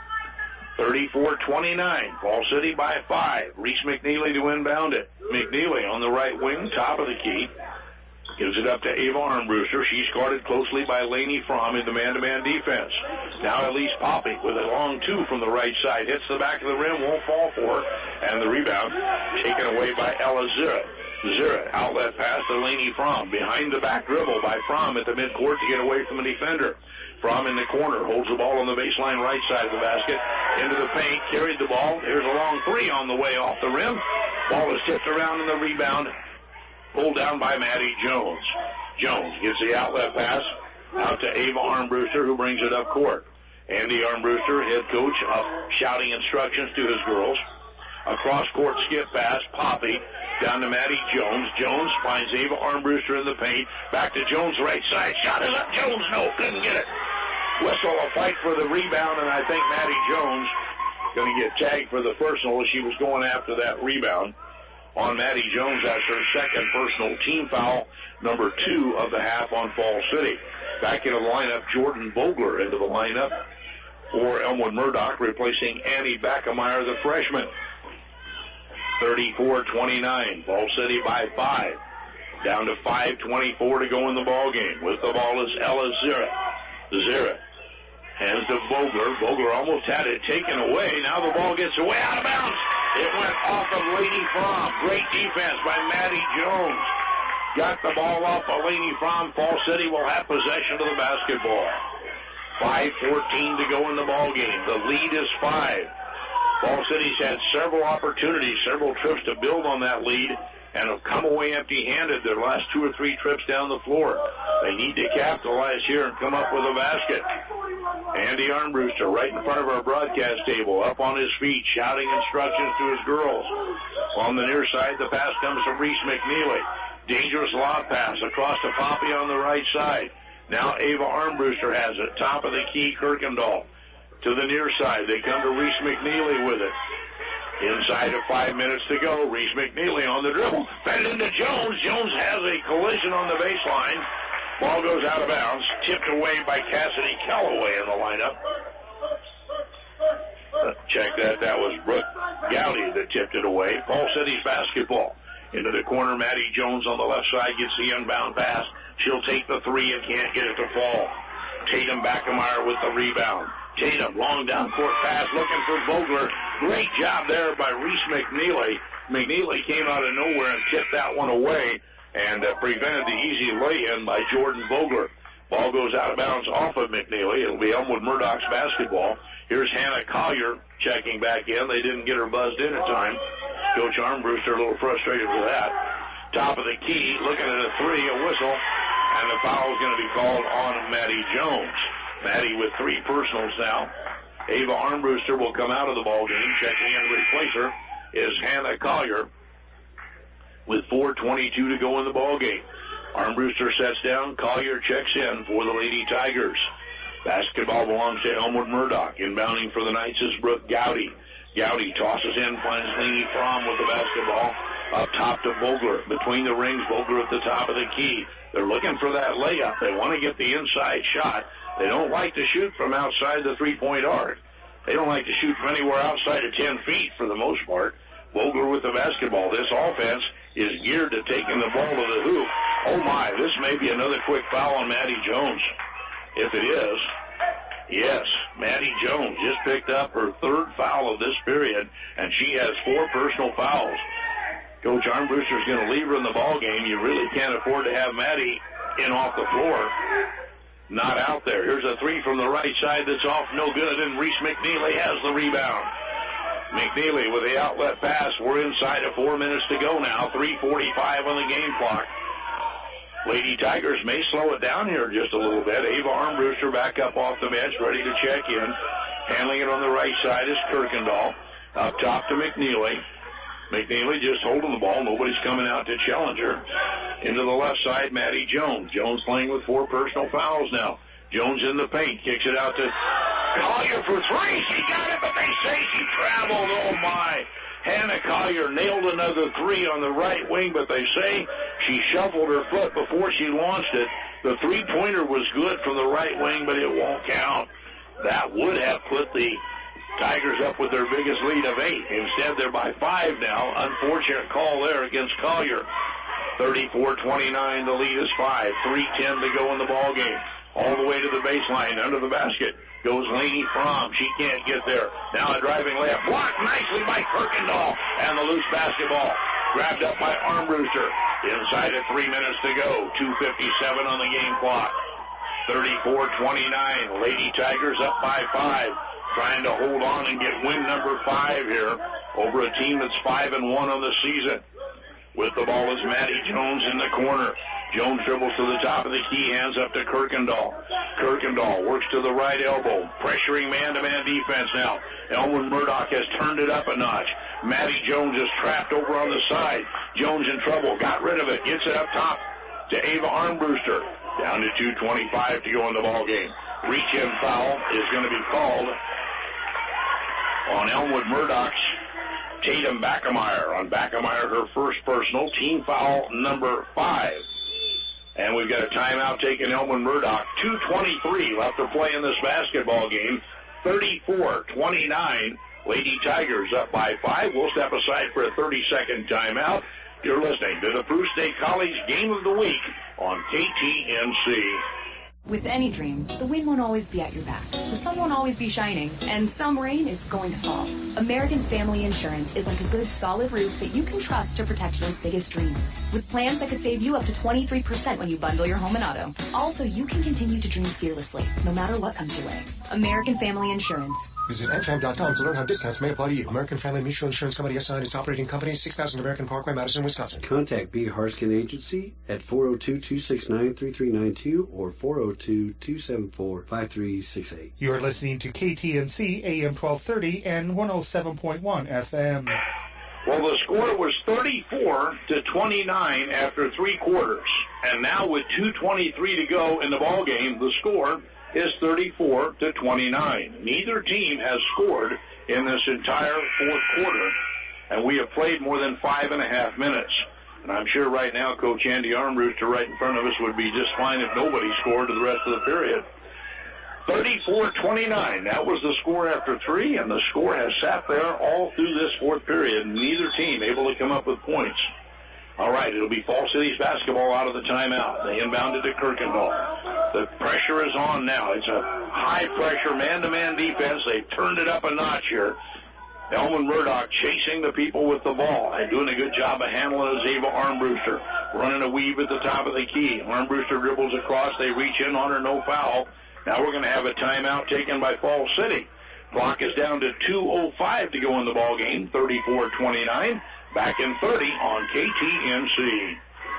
34-29. Fall City by 5. Reese McNeely to inbound it. McNeely on the right wing, top of the key. Gives it up to Ava Armbruster. She's guarded closely by Lainey Fromm in the man-to-man defense. Now Elise Poppy with a long two from the right side. Hits the back of the rim, won't fall for her. And the rebound taken away by Ella Zira. Zira, outlet pass to Lainey Fromm. Behind the back dribble by Fromm at the midcourt to get away from the defender. Fromm in the corner, holds the ball on the baseline right side of the basket. Into the paint, carried the ball. Here's a long three on the way off the rim. Ball is tipped around in the rebound. Pulled down by Maddie Jones. Jones gets the outlet pass out to Ava Armbruster, who brings it up court. Andy Armbruster, head coach, up shouting instructions to his girls. A cross-court skip pass, Poppy, down to Maddie Jones. Jones finds Ava Armbruster in the paint. Back to Jones, right side. Shot is up. Jones, no, couldn't get it. Whistle, a fight for the rebound, and I think Maddie Jones going to get tagged for the personal as she was going after that rebound. On Maddie Jones, that's her second personal team foul, number 2 of the half on Fall City. Back into the lineup, Jordan Vogler into the lineup for Elmwood Murdoch, replacing Annie Backemeyer, the freshman. 34-29, Fall City by 5. Down to 5:24 to go in the ball game. With the ball is Ella Zira. Zira hands to Vogler. Vogler almost had it taken away. Now the ball gets away out of bounds. It went off of Lainey Fromm. Great defense by Maddie Jones. Got the ball off of Lainey Fromm. Fall City will have possession of the basketball. 5:14 to go in the ball game. The lead is 5. Fall City's had several opportunities, several trips to build on that lead, and have come away empty-handed their last 2 or 3 trips down the floor. They need to capitalize here and come up with a basket. Andy Armbruster right in front of our broadcast table, up on his feet, shouting instructions to his girls. On the near side, the pass comes from Reese McNeely. Dangerous lob pass across to Poppy on the right side. Now Ava Armbruster has it, top of the key, Kirkendall. To the near side, they come to Reese McNeely with it. Inside of 5 minutes to go, Reese McNeely on the dribble. Fed into Jones. Jones has a collision on the baseline. Ball goes out of bounds. Tipped away by Cassidy Calloway in the lineup. Check that. That was Brooke Gowdy that tipped it away. Fall City's basketball. Into the corner, Maddie Jones on the left side gets the inbound pass. She'll take the three and can't get it to fall. Tatum Backemeyer with the rebound. Tatum, long down court pass, looking for Vogler. Great job there by Reese McNeely. McNeely came out of nowhere and tipped that one away and prevented the easy lay-in by Jordan Vogler. Ball goes out of bounds off of McNeely. It'll be Elmwood Murdoch's basketball. Here's Hannah Collier checking back in. They didn't get her buzzed in in time. Coach Armbruster a little frustrated with that. Top of the key, looking at a three, a whistle, and the foul is going to be called on Maddie Jones. Maddie with 3 personals now. Ava Armbruster will come out of the ball game. Checking in to replace her is Hannah Collier with 4:22 to go in the ball game. Armbruster sets down. Collier checks in for the Lady Tigers. Basketball belongs to Elmwood Murdoch. Inbounding for the Knights is Brooke Gowdy. Gowdy tosses in, finds Lainey Fromm with the basketball. Up top to Vogler. Between the rings, Vogler at the top of the key. They're looking for that layup. They want to get the inside shot. They don't like to shoot from outside the three-point arc. They don't like to shoot from anywhere outside of 10 feet for the most part. Vogler with the basketball. This offense is geared to taking the ball to the hoop. Oh, my, this may be another quick foul on Maddie Jones. If it is, yes, Maddie Jones just picked up her 3rd foul of this period, and she has 4 personal fouls. Coach Armbruster's going to leave her in the ball game. You really can't afford to have Maddie in off the floor. Not out there. Here's a three from the right side that's off, no good, and Reese McNeely has the rebound. McNeely with the outlet pass. We're inside of 4 minutes to go now. 3:45 on the game clock. Lady Tigers may slow it down here just a little bit. Ava Armbruster back up off the bench, ready to check in. Handling it on the right side is Kirkendall. Up top to McNeely. McNeely just holding the ball. Nobody's coming out to challenge her. Into the left side, Maddie Jones. Jones playing with 4 personal fouls now. Jones in the paint, kicks it out to Collier for 3. She got it, but they say she traveled. Oh, my. Hannah Collier nailed another 3 on the right wing, but they say she shuffled her foot before she launched it. The three-pointer was good from the right wing, but it won't count. That would have put the Tigers up with their biggest lead of 8. Instead, they're by 5 now. Unfortunate call there against Collier. 34-29, the lead is 5. 3:10 to go in the ball game. All the way to the baseline, under the basket, goes Lainey Fromm. She can't get there. Now a driving layup, blocked nicely by Kirkendall, and the loose basketball grabbed up by Armbruster. Inside of 3 minutes to go, 2:57 on the game clock. 34-29, Lady Tigers up by 5, trying to hold on and get win number 5 here over a team that's 5-1 on the season. With the ball is Maddie Jones in the corner. Jones dribbles to the top of the key, hands up to Kirkendall. Kirkendall works to the right elbow, pressuring man-to-man defense now. Elwood Murdoch has turned it up a notch. Maddie Jones is trapped over on the side. Jones in trouble, got rid of it, gets it up top to Ava Armbruster. Down to 2:25 to go in the ball game. Reach-in foul is going to be called on Elwood Murdoch's Tatum Backemeyer. On Backemeyer, her first personal, team foul number 5. And we've got a timeout taken Elwood Murdoch. 2:23 left to play in this basketball game. 34-29. Lady Tigers up by 5. We'll step aside for a 30-second timeout. You're listening to the Peru State College Game of the Week on KTNC. With any dream, the wind won't always be at your back. The sun won't always be shining, and some rain is going to fall. American Family Insurance is like a good, solid roof that you can trust to protect those biggest dreams. With plans that could save you up to 23% when you bundle your home and auto. Also, you can continue to dream fearlessly, no matter what comes your way. American Family Insurance. Visit amfam.com to learn how discounts may apply to you. American Family Mutual Insurance Company assigned its operating company, 6000 American Parkway, Madison, Wisconsin. Contact B. Harskin Agency at 402-269-3392 or 402-274-5368. You are listening to KTNC AM 1230 and 107.1 FM. Well, the score was 34-29 after 3 quarters. And now with 2:23 to go in the ball game, the score is 34-29. Neither team has scored in this entire fourth quarter, and we have played more than 5.5 minutes. And I'm sure right now Coach Andy Armbruster right in front of us would be just fine if nobody scored the rest of the period. 34-29, that was the score after 3, and the score has sat there all through this fourth period, neither team able to come up with points. All right, it'll be Fall City's basketball out of the timeout. They inbounded to Kirkendall. The pressure is on now. It's a high-pressure man-to-man defense. They've turned it up a notch here. Elwood Murdoch chasing the people with the ball and doing a good job of handling Ava Armbruster. Running a weave at the top of the key. Armbruster dribbles across. They reach in on her, no foul. Now we're going to have a timeout taken by Fall City. Clock is down to 2:05 to go in the ball game. 34-29. Back in 30 on KTNC.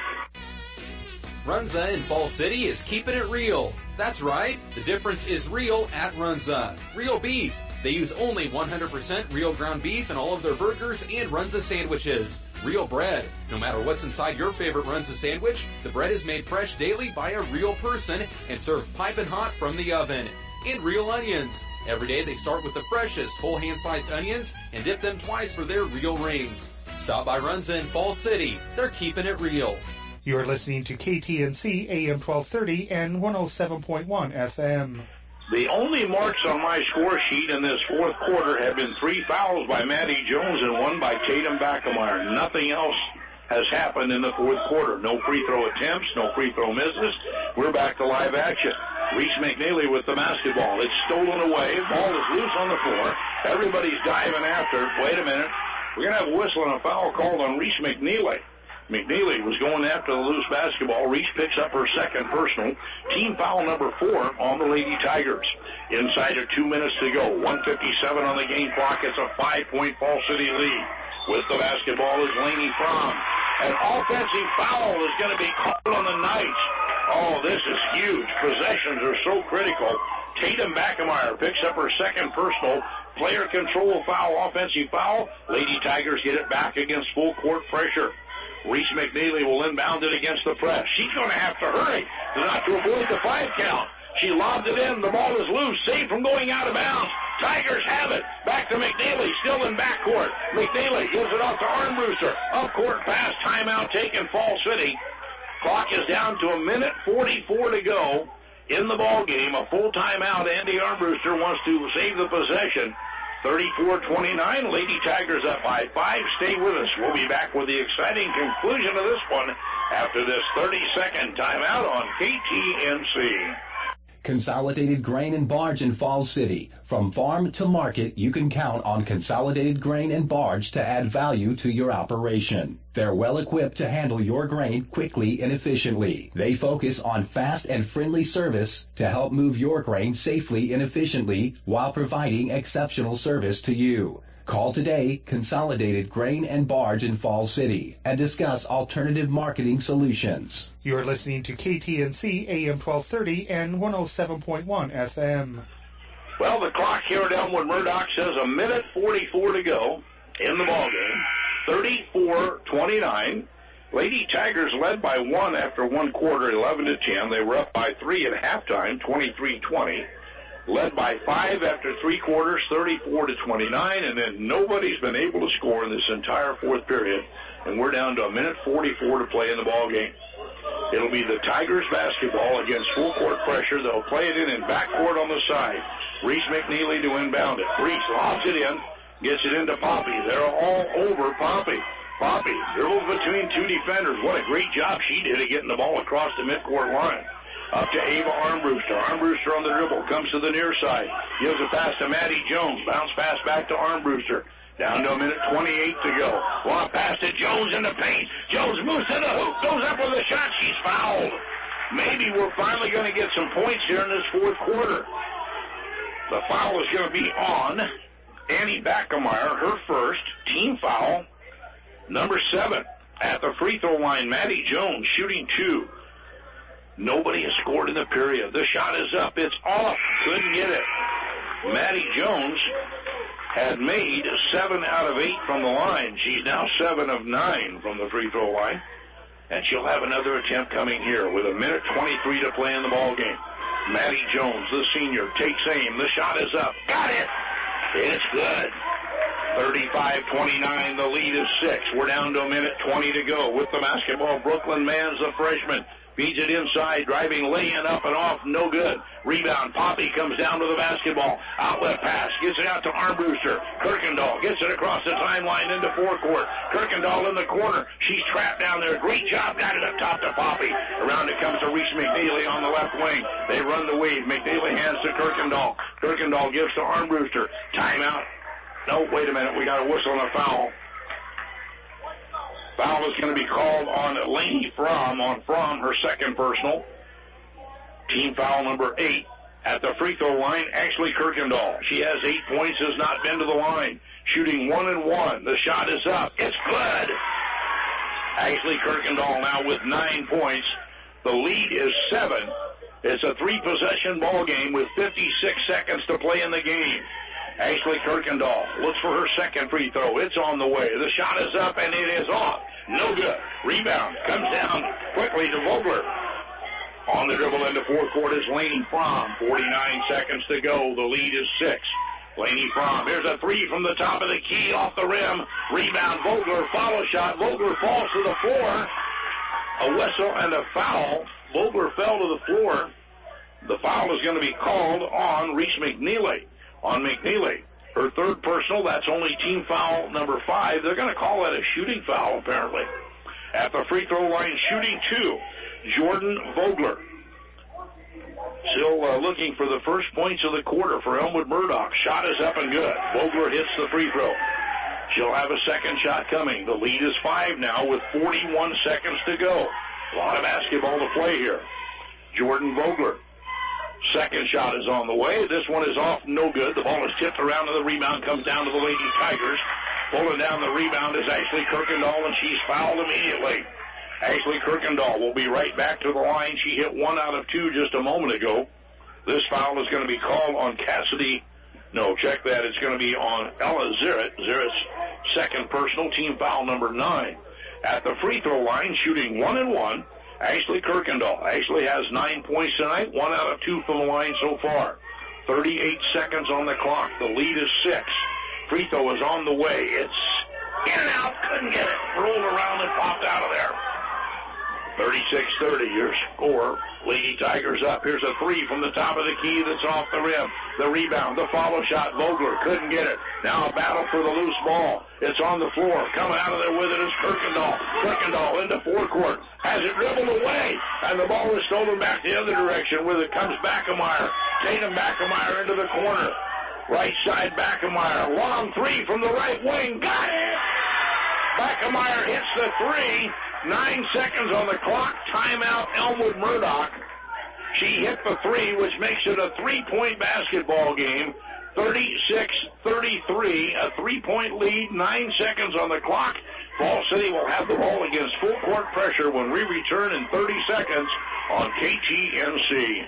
Runza in Fall City is keeping it real. That's right. The difference is real at Runza. Real beef. They use only 100% real ground beef in all of their burgers and Runza sandwiches. Real bread. No matter what's inside your favorite Runza sandwich, the bread is made fresh daily by a real person and served piping hot from the oven. And real onions. Every day they start with the freshest whole hand-sliced onions and dip them twice for their real rings. Stop by Runza in Fall City. They're keeping it real. You are listening to KTNC AM 1230 and 107.1 FM. The only marks on my score sheet in this fourth quarter have been 3 fouls by Maddie Jones and 1 by Tatum Backemeyer. Nothing else has happened in the fourth quarter. No free throw attempts, no free throw misses. We're back to live action. Reese McNeely with the basketball. It's stolen away. Ball is loose on the floor. Everybody's diving after. Wait a minute. We're going to have a whistle and a foul called on Reese McNeely. McNeely was going after the loose basketball. Reese picks up her second personal. Team foul number 4 on the Lady Tigers. Inside of 2 minutes to go. 1:57 on the game clock. It's a 5-point Fall City lead. With the basketball is Lainey Fromm. An offensive foul is going to be called on the Knights. Oh, this is huge. Possessions are so critical. Tatum Backemeyer picks up her second personal. Player control foul, offensive foul. Lady Tigers get it back against full court pressure. Reese McNeely will inbound it against the press. She's going to have to hurry not to avoid the 5 count. She lobbed it in. The ball is loose, saved from going out of bounds. Tigers have it. Back to McNeely, still in backcourt. McNeely gives it off to Armbruster. Up-court pass, timeout taken, Fall City. Clock is down to 1:44 to go in the ball game. A full timeout. Andy Armbruster wants to save the possession. 34-29, Lady Tigers up by 5. Stay with us. We'll be back with the exciting conclusion of this one after this 30-second timeout on KTNC. Consolidated Grain and Barge in Falls City. From farm to market, you can count on Consolidated Grain and Barge to add value to your operation. They're well equipped to handle your grain quickly and efficiently. They focus on fast and friendly service to help move your grain safely and efficiently while providing exceptional service to you. Call today, Consolidated Grain and Barge in Falls City, and discuss alternative marketing solutions. You're listening to KTNC AM 1230 and 107.1 FM. Well, the clock here at Elmwood Murdoch says 1:44 to go in the ballgame. 34-29. Lady Tigers led by 1 after one quarter, 11-10. They were up by 3 at halftime, 23-20. Led by 5 after 3 quarters, 34-29, and then nobody's been able to score in this entire fourth period, and we're down to 1:44 to play in the ball game. It'll be the Tigers basketball against full court pressure. They'll play it in backcourt on the side. Reese McNeely to inbound it. Reese lobs it in, gets it into Poppy. They're all over Poppy. Poppy dribbles between 2 defenders. What a great job she did of getting the ball across the midcourt line. Up to Ava Armbruster. Armbruster on the dribble. Comes to the near side. Gives a pass to Maddie Jones. Bounce pass back to Armbruster. Down to 1:28 to go. Long pass to Jones in the paint. Jones moves to the hoop. Goes up with a shot. She's fouled. Maybe we're finally going to get some points here in this fourth quarter. The foul is going to be on Annie Backemeyer. Her first team foul. Number 7 at the free throw line. Maddie Jones shooting 2. Nobody has scored in the period. The shot is up. It's off. Couldn't get it. Maddie Jones had made 7 out of 8 from the line. She's now 7 of 9 from the free throw line. And she'll have another attempt coming here with 1:23 to play in the ball game. Maddie Jones, the senior, takes aim. The shot is up. Got it. It's good. 35-29. The lead is 6. We're down to 1:20 to go with the basketball. Brooklyn Mans, the freshman. Feeds it inside, driving lay-in up and off, no good. Rebound, Poppy comes down to the basketball. Outlet pass, gets it out to Armbruster. Kirkendall gets it across the timeline into forecourt. Kirkendall in the corner. She's trapped down there. Great job, got it up top to Poppy. Around it comes to Reese McNeely on the left wing. They run the wave. McNeely hands to Kirkendall. Kirkendall gives to Armbruster. Timeout. No, wait a minute. We got a whistle and a foul. Foul is going to be called on Lainey Fromm, her second personal. Team foul number 8 at the free throw line, Ashley Kirkendall. She has 8 points, has not been to the line. Shooting 1 and 1. The shot is up. It's good. Ashley Kirkendall now with 9 points. The lead is 7. It's a 3-possession ball game with 56 seconds to play in the game. Ashley Kirkendall looks for her second free throw. It's on the way. The shot is up, and it is off. No good. Rebound comes down quickly to Vogler. On the dribble into forecourt is Lainey Fromm. 49 seconds to go. The lead is 6. Lainey Fromm. Here's a 3 from the top of the key off the rim. Rebound, Vogler. Follow shot. Vogler falls to the floor. A whistle and a foul. Vogler fell to the floor. The foul is going to be called on Reese McNeely. On McNeely. Her third personal, that's only team foul number 5. They're going to call that a shooting foul, apparently. At the free throw line, shooting 2, Jordan Vogler. Still looking for the first points of the quarter for Elmwood Murdoch. Shot is up and good. Vogler hits the free throw. She'll have a second shot coming. The lead is 5 now with 41 seconds to go. A lot of basketball to play here. Jordan Vogler. Second shot is on the way. This one is off, no good. The ball is tipped around and the rebound comes down to the Lady Tigers. Pulling down the rebound is Ashley Kirkendall, and she's fouled immediately. Ashley Kirkendall will be right back to the line. She hit 1 out of 2 just a moment ago. This foul is going to be called on Cassidy. No, check that. It's going to be on Ella Zirrett. Zirrett's second personal, team foul number 9. At the free throw line, shooting 1 and 1, Ashley Kirkendall. Ashley has 9 points tonight, 1 out of 2 from the line so far. 38 seconds on the clock. The lead is 6. Free throw is on the way. It's in and out. Couldn't get it. Rolled around and popped out of there. 36-30, your score. Lady Tigers up. Here's a three from the top of the key that's off the rim. The rebound, the follow shot. Vogler couldn't get it. Now a battle for the loose ball. It's on the floor. Coming out of there with it is Kirkendall. Kirkendall into forecourt. Has it dribbled away. And the ball is stolen back the other direction. With it comes Backemeyer. Tatum Backemeyer into the corner. Right side Backemeyer. Long three from the right wing. Got it! Backemeyer hits the three. 9 seconds on the clock. Timeout, Elmwood Murdoch. She hit the three, which makes it a 3-point basketball game. 36-33, a 3-point lead, 9 seconds on the clock. Fall City will have the ball against full court pressure when we return in 30 seconds on KTNC.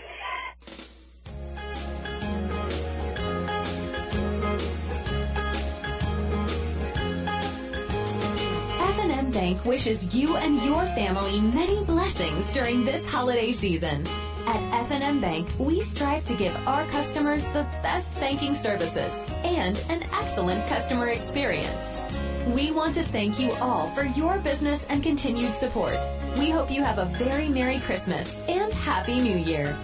F&M Bank wishes you and your family many blessings during this holiday season. At F&M Bank, we strive to give our customers the best banking services and an excellent customer experience. We want to thank you all for your business and continued support. We hope you have a very Merry Christmas and Happy New Year.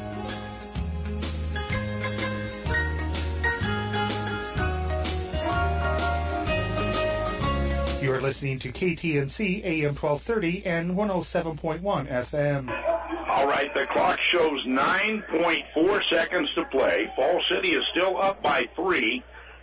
You are listening to KTNC AM 1230 and 107.1 FM. All right, the clock shows 9.4 seconds to play. Fall City is still up by 3,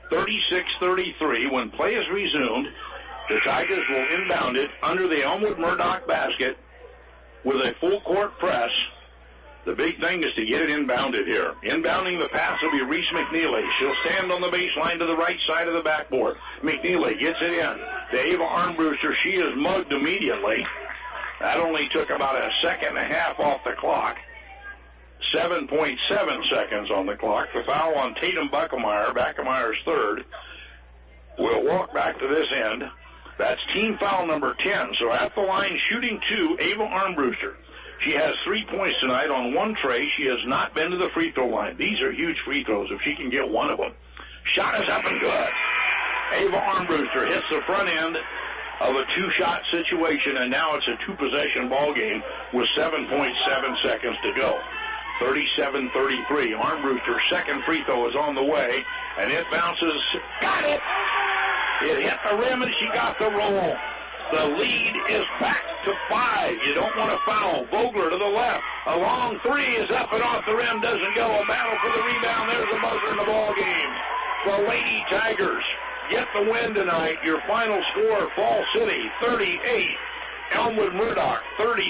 36-33. When play is resumed, the Tigers will inbound it under the Elmwood Murdoch basket with a full court press. The big thing is to get it inbounded here. Inbounding the pass will be Reese McNeely. She'll stand on the baseline to the right side of the backboard. McNeely gets it in to Ava Armbruster. She is mugged immediately. That only took about a second and a half off the clock. 7.7 seconds on the clock. The foul on Tatum Backemeyer, Backemeyer's third. We'll walk back to this end. That's team foul number 10. So at the line, shooting 2, Ava Armbruster. She has 3 points tonight on one tray. She has not been to the free throw line. These are huge free throws if she can get one of them. Shot is up and good. Ava Armbruster hits the front end of a two-shot situation, and now it's a two-possession ball game with 7.7 seconds to go. 37-33. Armbruster's second free throw is on the way, and it bounces. Got it! It hit the rim, and she got the roll. The lead is back to 5. You don't want to foul. Vogler to the left. A long three is up and off the rim. Doesn't go. A battle for the rebound. There's a buzzer in the ball game. The Lady Tigers get the win tonight. Your final score, Fall City 38, Elmwood Murdoch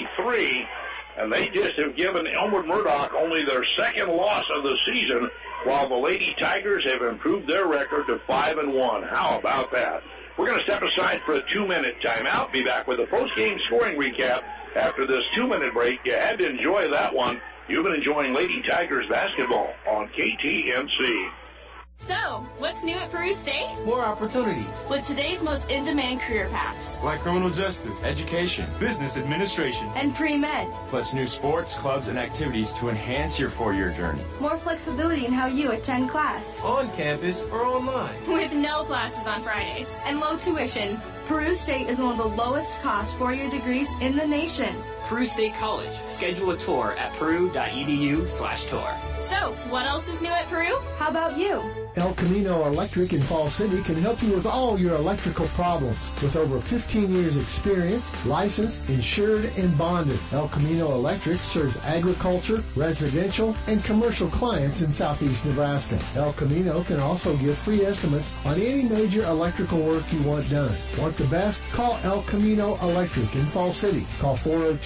33. And they just have given Elmwood Murdoch only their second loss of the season, while the Lady Tigers have improved their record to 5-1. How about that? We're going to step aside for a 2-minute timeout. Be back with a post-game scoring recap after this 2-minute break. You had to enjoy that one. You've been enjoying Lady Tigers basketball on KTNC. So, what's new at Peru State? More opportunities. With today's most in-demand career paths. Like criminal justice, education, business administration, and pre-med. Plus new sports, clubs, and activities to enhance your 4-year journey. More flexibility in how you attend class. On campus or online. With no classes on Fridays and low tuition. Peru State is one of the lowest cost 4-year degrees in the nation. Peru State College. Schedule a tour at peru.edu/tour. So, what else is new at Peru? How about you? El Camino Electric in Fall City can help you with all your electrical problems. With over 15 years experience, licensed, insured, and bonded, El Camino Electric serves agriculture, residential, and commercial clients in southeast Nebraska. El Camino can also give free estimates on any major electrical work you want done. Want the best? Call El Camino Electric in Fall City. Call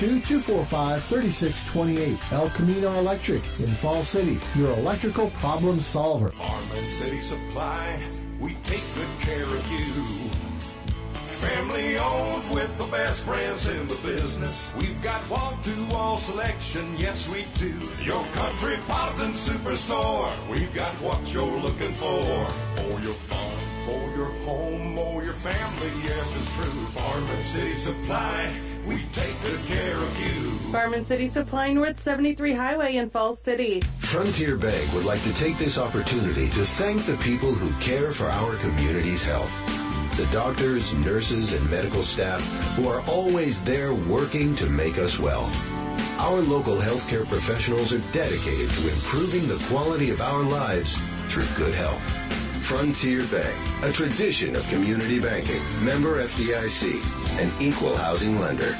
402-245-3628. El Camino Electric in Fall City, your electrical problem solver. City Supply, we take good care of you. Family owned with the best brands in the business. We've got wall-to-wall selection, yes we do. Your Country Pop and Superstore, we've got what you're looking for your phone, For your home or your family, yes, it's true. Farm and City Supply, we take good care of you. Farm and City Supply, North 73 Highway in Falls City. Frontier Bank would like to take this opportunity to thank the people who care for our community's health. The doctors, nurses, and medical staff who are always there working to make us well. Our local healthcare professionals are dedicated to improving the quality of our lives through good health. Frontier Bank, a tradition of community banking, member FDIC, an equal housing lender.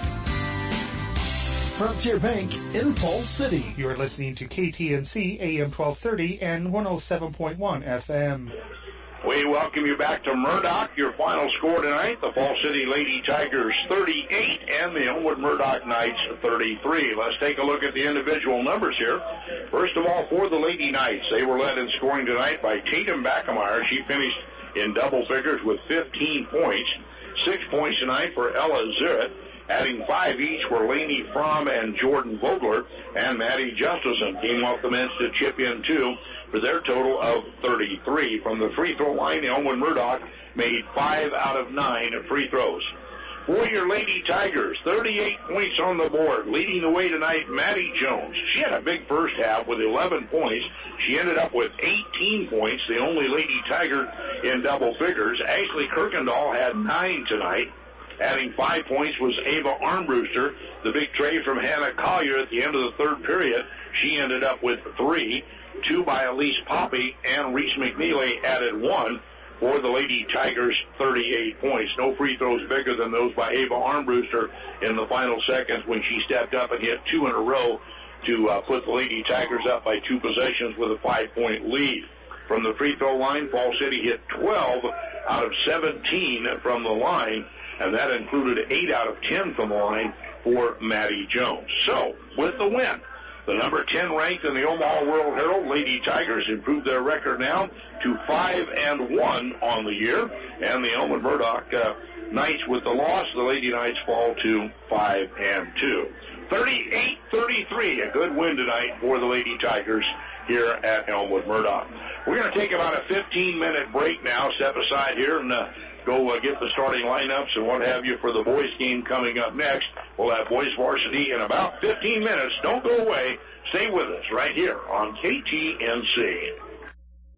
Frontier Bank in Falls City. You're listening to KTNC AM 1230 and 107.1 FM. We welcome you back to Murdoch. Your final score tonight, the Falls City Lady Tigers 38 and the Elmwood Murdoch Knights 33. Let's take a look at the individual numbers here. First of all, for the Lady Knights, they were led in scoring tonight by Tatum Backemeyer. She finished in double figures with 15 points. 6 points tonight for Ella Zirrett. Adding 5 each were Lainey Fromm and Jordan Vogler, and Maddie Justison came off the bench to chip in too for their total of 33. From the free throw line, Elmwood Murdoch made 5 out of 9 free throws. For your Lady Tigers, 38 points on the board. Leading the way tonight, Maddie Jones. She had a big first half with 11 points. She ended up with 18 points, the only Lady Tiger in double figures. Ashley Kirkendall had 9 tonight. Adding 5 points was Ava Armbruster. The big trade from Hannah Collier at the end of the third period. She ended up with 3. 2 by Elise Poppy, and Reese McNeely added 1 for the Lady Tigers, 38 points. No free throws bigger than those by Ava Armbruster in the final seconds when she stepped up and hit 2 in a row to put the Lady Tigers up by 2 possessions with a 5-point lead. From the free throw line, Falls City hit 12 out of 17 from the line, and that included 8 out of 10 from the line for Maddie Jones. So, with the win, the number 10 ranked in the Omaha World Herald, Lady Tigers improved their record now to 5-1 on the year, and the Elmwood Murdoch Knights with the loss, the Lady Knights fall to 5-2. 38-33, a good win tonight for the Lady Tigers here at Elmwood Murdoch. We're going to take about a 15-minute break now, step aside here, and go get the starting lineups and what have you for the boys game coming up next. We'll have boys varsity in about 15 minutes. Don't go away. Stay with us right here on KTNC.